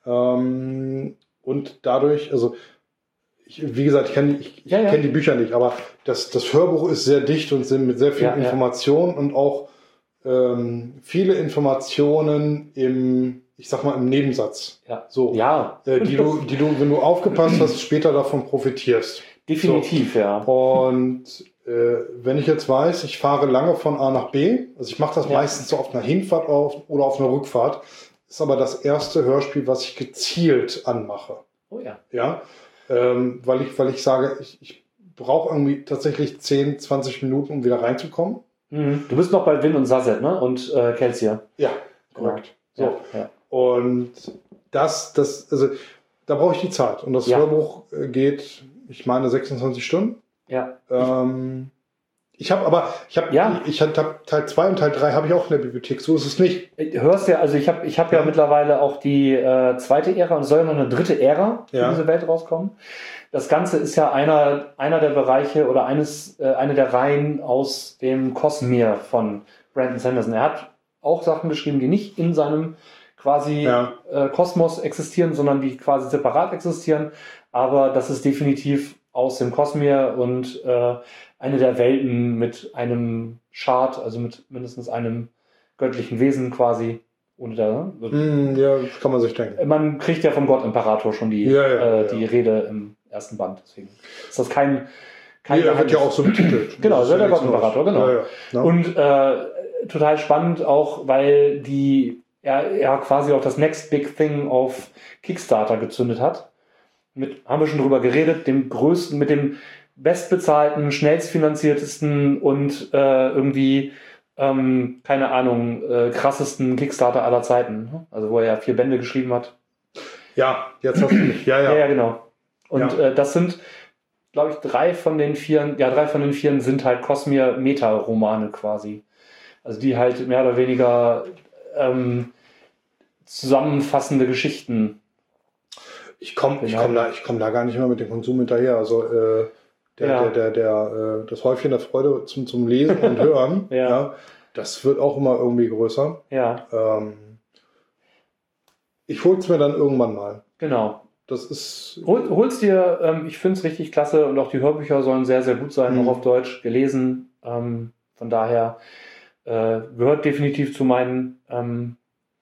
Ähm, und dadurch, also ich, wie gesagt, ich kenne ich, ich Ja, ja. kenn die Bücher nicht, aber das, das Hörbuch ist sehr dicht und sind mit sehr vielen Ja, ja. Informationen und auch ähm, viele Informationen im, ich sag mal, im Nebensatz. Ja. So, Ja, äh, die du, die du, wenn du aufgepasst hast, später davon profitierst. definitiv, ja. Und äh, wenn ich jetzt weiß, ich fahre lange von A nach B, also ich mache das Ja. meistens so auf einer Hinfahrt auf, oder auf einer Rückfahrt, ist aber das erste Hörspiel, was ich gezielt anmache. Oh ja. Ja, ähm, weil ich, weil ich sage, ich, ich brauche irgendwie tatsächlich zehn, zwanzig Minuten, um wieder reinzukommen. Mhm. Du bist noch bei Win und Sazet, ne? Und äh, Kelsier. Ja, korrekt. So. Ja, ja. Und das, das, also da brauche ich die Zeit. Und das Ja. Hörbuch äh, geht, ich meine, sechsundzwanzig Stunden. Ja. Ähm, ich habe aber, ich habe, Ja. ich, ich hab Teil zwei und Teil drei habe ich auch in der Bibliothek. So ist es nicht. Du hörst ja, also ich habe ich hab ja. Ja. mittlerweile auch die äh, zweite Ära und es soll ja noch eine dritte Ära für Ja. diese Welt rauskommen. Das Ganze ist ja einer, einer der Bereiche oder eines, äh, eine der Reihen aus dem Cosmere von Brandon Sanderson. Er hat auch Sachen geschrieben, die nicht in seinem quasi Ja. äh, Kosmos existieren, sondern die quasi separat existieren. Aber das ist definitiv aus dem Cosmere und äh, eine der Welten mit einem Chart, also mit mindestens einem göttlichen Wesen quasi. Ohne da, Hm, ja, das kann man sich denken. man kriegt ja vom Gott Imperator schon die, Ja, ja, äh, ja. die Rede im ersten Band. Deswegen ist das kein, kein Nee, er wird Geheimnis. ja auch so betitelt. Genau, Das ist wird ja der nichts Gott-Imperator, Neues. genau. Ja, ja. Ja. Und äh, total spannend auch, weil die er, er quasi auch das Next Big Thing auf Kickstarter gezündet hat. Mit, haben wir schon drüber geredet, dem größten, mit dem bestbezahlten, schnellstfinanziertesten und äh, irgendwie ähm, keine Ahnung, äh, krassesten Kickstarter aller Zeiten. Also wo er ja vier Bände geschrieben hat. Ja, jetzt hast du mich. Ja, ja. Ja, ja, genau. Und Ja. äh, das sind, glaube ich, drei von den vier, ja, drei von den vier sind halt Cosmere-Meta-Romane quasi. Also die halt mehr oder weniger ähm, zusammenfassende Geschichten. Ich komme ich komm da, ich komm da gar nicht mehr mit dem Konsum hinterher. Also äh, der, Ja. der, der, der, äh, das Häufchen der Freude zum, zum Lesen und Hören, Ja. ja, das wird auch immer irgendwie größer. Ja, Ähm, ich hol's mir dann irgendwann mal. genau. Das ist. Hol, hol's dir, ähm, ich finde es richtig klasse und auch die Hörbücher sollen sehr, sehr gut sein, Mhm. auch auf Deutsch gelesen. Ähm, von daher äh, gehört definitiv zu meinen ähm,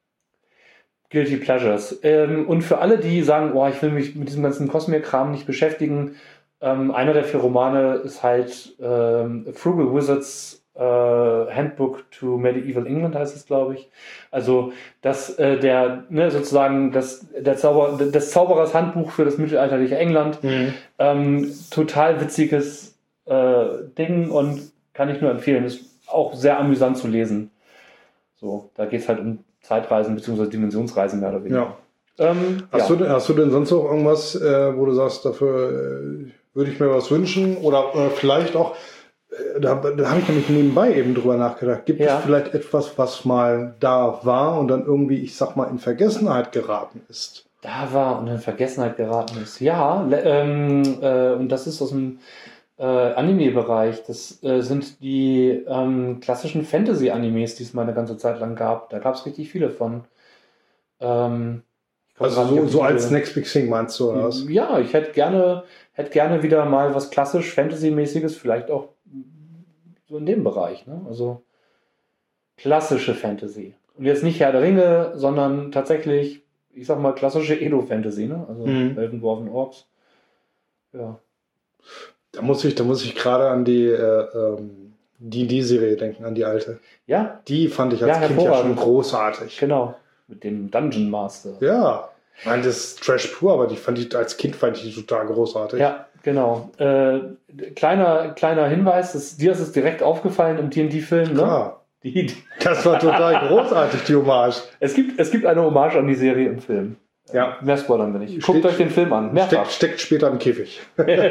Guilty Pleasures. Ähm, und für alle, die sagen, oh, ich will mich mit diesem ganzen Cosmere-Kram nicht beschäftigen, ähm, einer der vier Romane ist halt ähm, Frugal Wizards äh, Handbook to Medieval England, heißt es, glaube ich. Also das äh, der ne, sozusagen das der Zauber des Zauberers Handbuch für das mittelalterliche England. Mhm. Ähm, total witziges äh, Ding und kann ich nur empfehlen. Ist auch sehr amüsant zu lesen. So, da geht es halt um Zeitreisen bzw. Dimensionsreisen mehr oder weniger. Ja. Ähm, Hast, ja. du, denn- hast du denn sonst noch irgendwas, äh, wo du sagst, dafür äh, würde ich mir was wünschen? Oder äh, vielleicht auch, äh, da, da habe ich nämlich nebenbei eben drüber nachgedacht, gibt Ja. es vielleicht etwas, was mal da war und dann irgendwie, ich sag mal, in Vergessenheit geraten ist? Da war und in Vergessenheit geraten ist. Ja, le- ähm, äh, und das ist aus dem äh, Anime-Bereich. Das äh, sind die ähm, klassischen Fantasy-Animes, die es mal eine ganze Zeit lang gab. Da gab es richtig viele von. Ähm, ich komme Also gerade nicht so, auf die so als Titel. Next Big Thing meinst du, oder was? Ja, ich hätte gerne, hätte gerne wieder mal was klassisch Fantasy-mäßiges, vielleicht auch so in dem Bereich. Ne? Also klassische Fantasy. Und jetzt nicht Herr der Ringe, sondern tatsächlich, ich sag mal, klassische Edo-Fantasy. Ne? Also Mhm. Elfen, Dwarfen, Orks. Ja. Da muss ich, da muss ich gerade an die äh, ähm, D und D-Serie denken, an die alte. Ja, Die fand ich als Ja, Kind ja schon hervorragend. großartig. genau. Mit dem Dungeon Master. Ja. Ich meine, das ist Trash pur, aber die fand ich als Kind fand ich die total großartig. Ja, genau. Äh, kleiner, kleiner Hinweis, das, dir ist es direkt aufgefallen im D und D-Film. Ne? Klar. Die, die, Das war total großartig, die Hommage. es, gibt, es gibt eine Hommage an die Serie im Film. Ja. Mehr spoilern wir nicht. Steht- Guckt euch den Film an. Mehrfach. Steckt, steckt später im Käfig.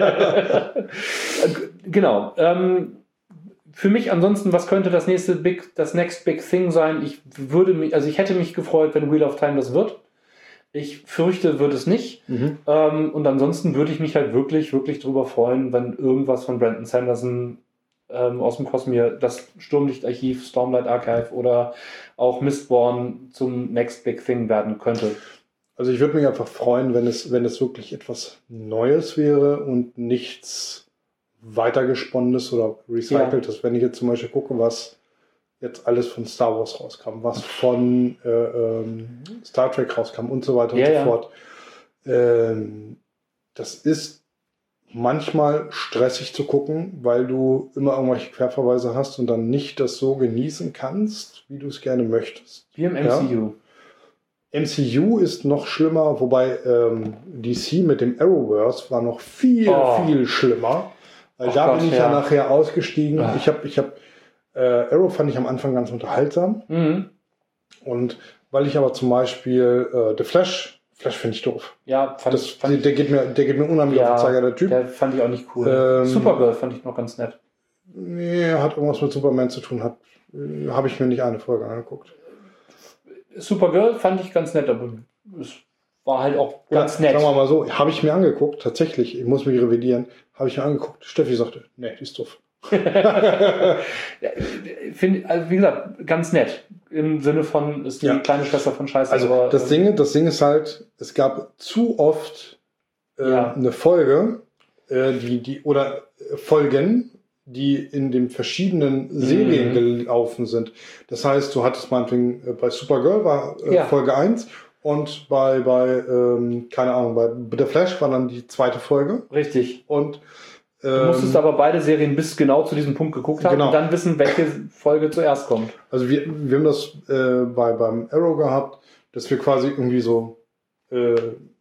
Genau. Ähm, für mich ansonsten, was könnte das nächste Big, das Next Big Thing sein? Ich würde mich, also ich hätte mich gefreut, wenn Wheel of Time das wird. Ich fürchte, wird es nicht. Mhm. Ähm, und ansonsten würde ich mich halt wirklich, wirklich drüber freuen, wenn irgendwas von Brandon Sanderson ähm, aus dem Cosmere, das Sturmlichtarchiv, Stormlight Archive oder auch Mistborn zum Next Big Thing werden könnte. Also ich würde mich einfach freuen, wenn es, wenn es wirklich etwas Neues wäre und nichts weitergesponnenes oder recyceltes. Wenn ich jetzt zum Beispiel gucke, was jetzt alles von Star Wars rauskam, was von äh, ähm, Star Trek rauskam und so weiter Ja, und so ja. fort. Ähm, das ist manchmal stressig zu gucken, weil du immer irgendwelche Querverweise hast und dann nicht das so genießen kannst, wie du es gerne möchtest. Wie im M C U. M C U ist noch schlimmer, wobei ähm, D C mit dem Arrowverse war noch viel, Oh. viel schlimmer. Weil Ach da Gott, bin ich ja. ja nachher ausgestiegen. Ah. Ich habe, ich habe, äh, Arrow fand ich am Anfang ganz unterhaltsam. Mhm. Und weil ich aber zum Beispiel äh, The Flash, Flash finde ich doof. Ja, fand Das, ich. Fand der, der geht mir, der geht mir unheimlich Ja, auf den Zeiger, der Typ. Der fand ich auch nicht cool. Ähm, Supergirl fand ich noch ganz nett. Nee, hat irgendwas mit Superman zu tun. Hat, äh, habe ich mir nicht eine Folge angeguckt. Supergirl fand ich ganz nett, aber es war halt auch ganz Oder, nett. Sagen wir mal so, habe ich mir angeguckt, tatsächlich, ich muss mich revidieren, habe ich mir angeguckt. Steffi sagte, nee, die ist doof. Ja, find, also wie gesagt, ganz nett. Im Sinne von, ist die Ja. kleine Schwester von Scheiße. Also aber, das ähm, Ding, das Ding ist halt, es gab zu oft äh, Ja. eine Folge, äh, die, die, oder äh, Folgen, die in den verschiedenen Serien Mhm. gelaufen sind. Das heißt, du hattest meinetwegen, äh, bei Supergirl war äh, Ja. Folge eins und bei, bei ähm, keine Ahnung, bei The Flash war dann die zweite Folge. Richtig. Und Du ähm, musstest aber beide Serien bis genau zu diesem Punkt geguckt haben Genau. und dann wissen, welche Folge zuerst kommt. Also wir, wir haben das äh, bei, beim Arrow gehabt, dass wir quasi irgendwie so äh,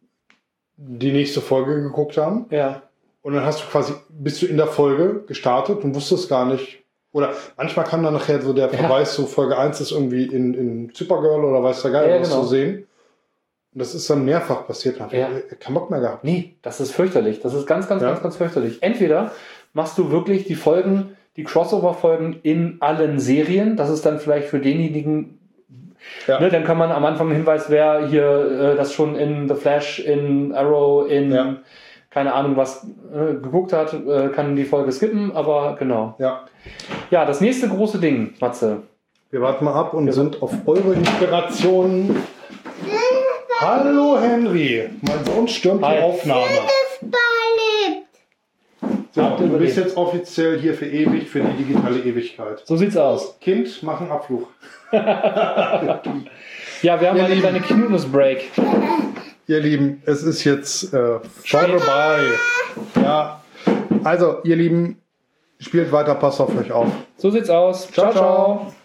die nächste Folge geguckt haben. Ja. Und dann hast du quasi, bist du in der Folge gestartet und wusstest gar nicht, Oder manchmal kann dann nachher so der Verweis zu ja. so Folge eins ist irgendwie in, in Supergirl oder weiß der Geil ja, was genau. zu sehen. Und das ist dann mehrfach passiert. Da habe ja. ich keinen Bock mehr gehabt. Nee, das ist fürchterlich. Das ist ganz, ganz, ja. ganz, ganz fürchterlich. Entweder machst du wirklich die Folgen, die Crossover-Folgen in allen Serien. Das ist dann vielleicht für denjenigen, ja. ne, dann kann man am Anfang einen Hinweis, wer hier äh, das schon in The Flash, in Arrow, in ja. keine Ahnung was äh, geguckt hat, äh, kann die Folge skippen, aber genau. Ja. Ja, das nächste große Ding, Matze. Wir warten mal ab und ja. sind auf eure Inspirationen. Hallo Henry, mein Sohn stürmt die Aufnahme. So, du bist jetzt offiziell hier für ewig, für die digitale Ewigkeit. So sieht's aus. Kind, mach einen Abflug. Ja, wir haben eine kleine Cuteness-Break. Ihr Lieben, es ist jetzt äh, vorbei. Ja, also ihr Lieben, spielt weiter, passt auf euch auf. So sieht's aus. Ciao, ciao. ciao.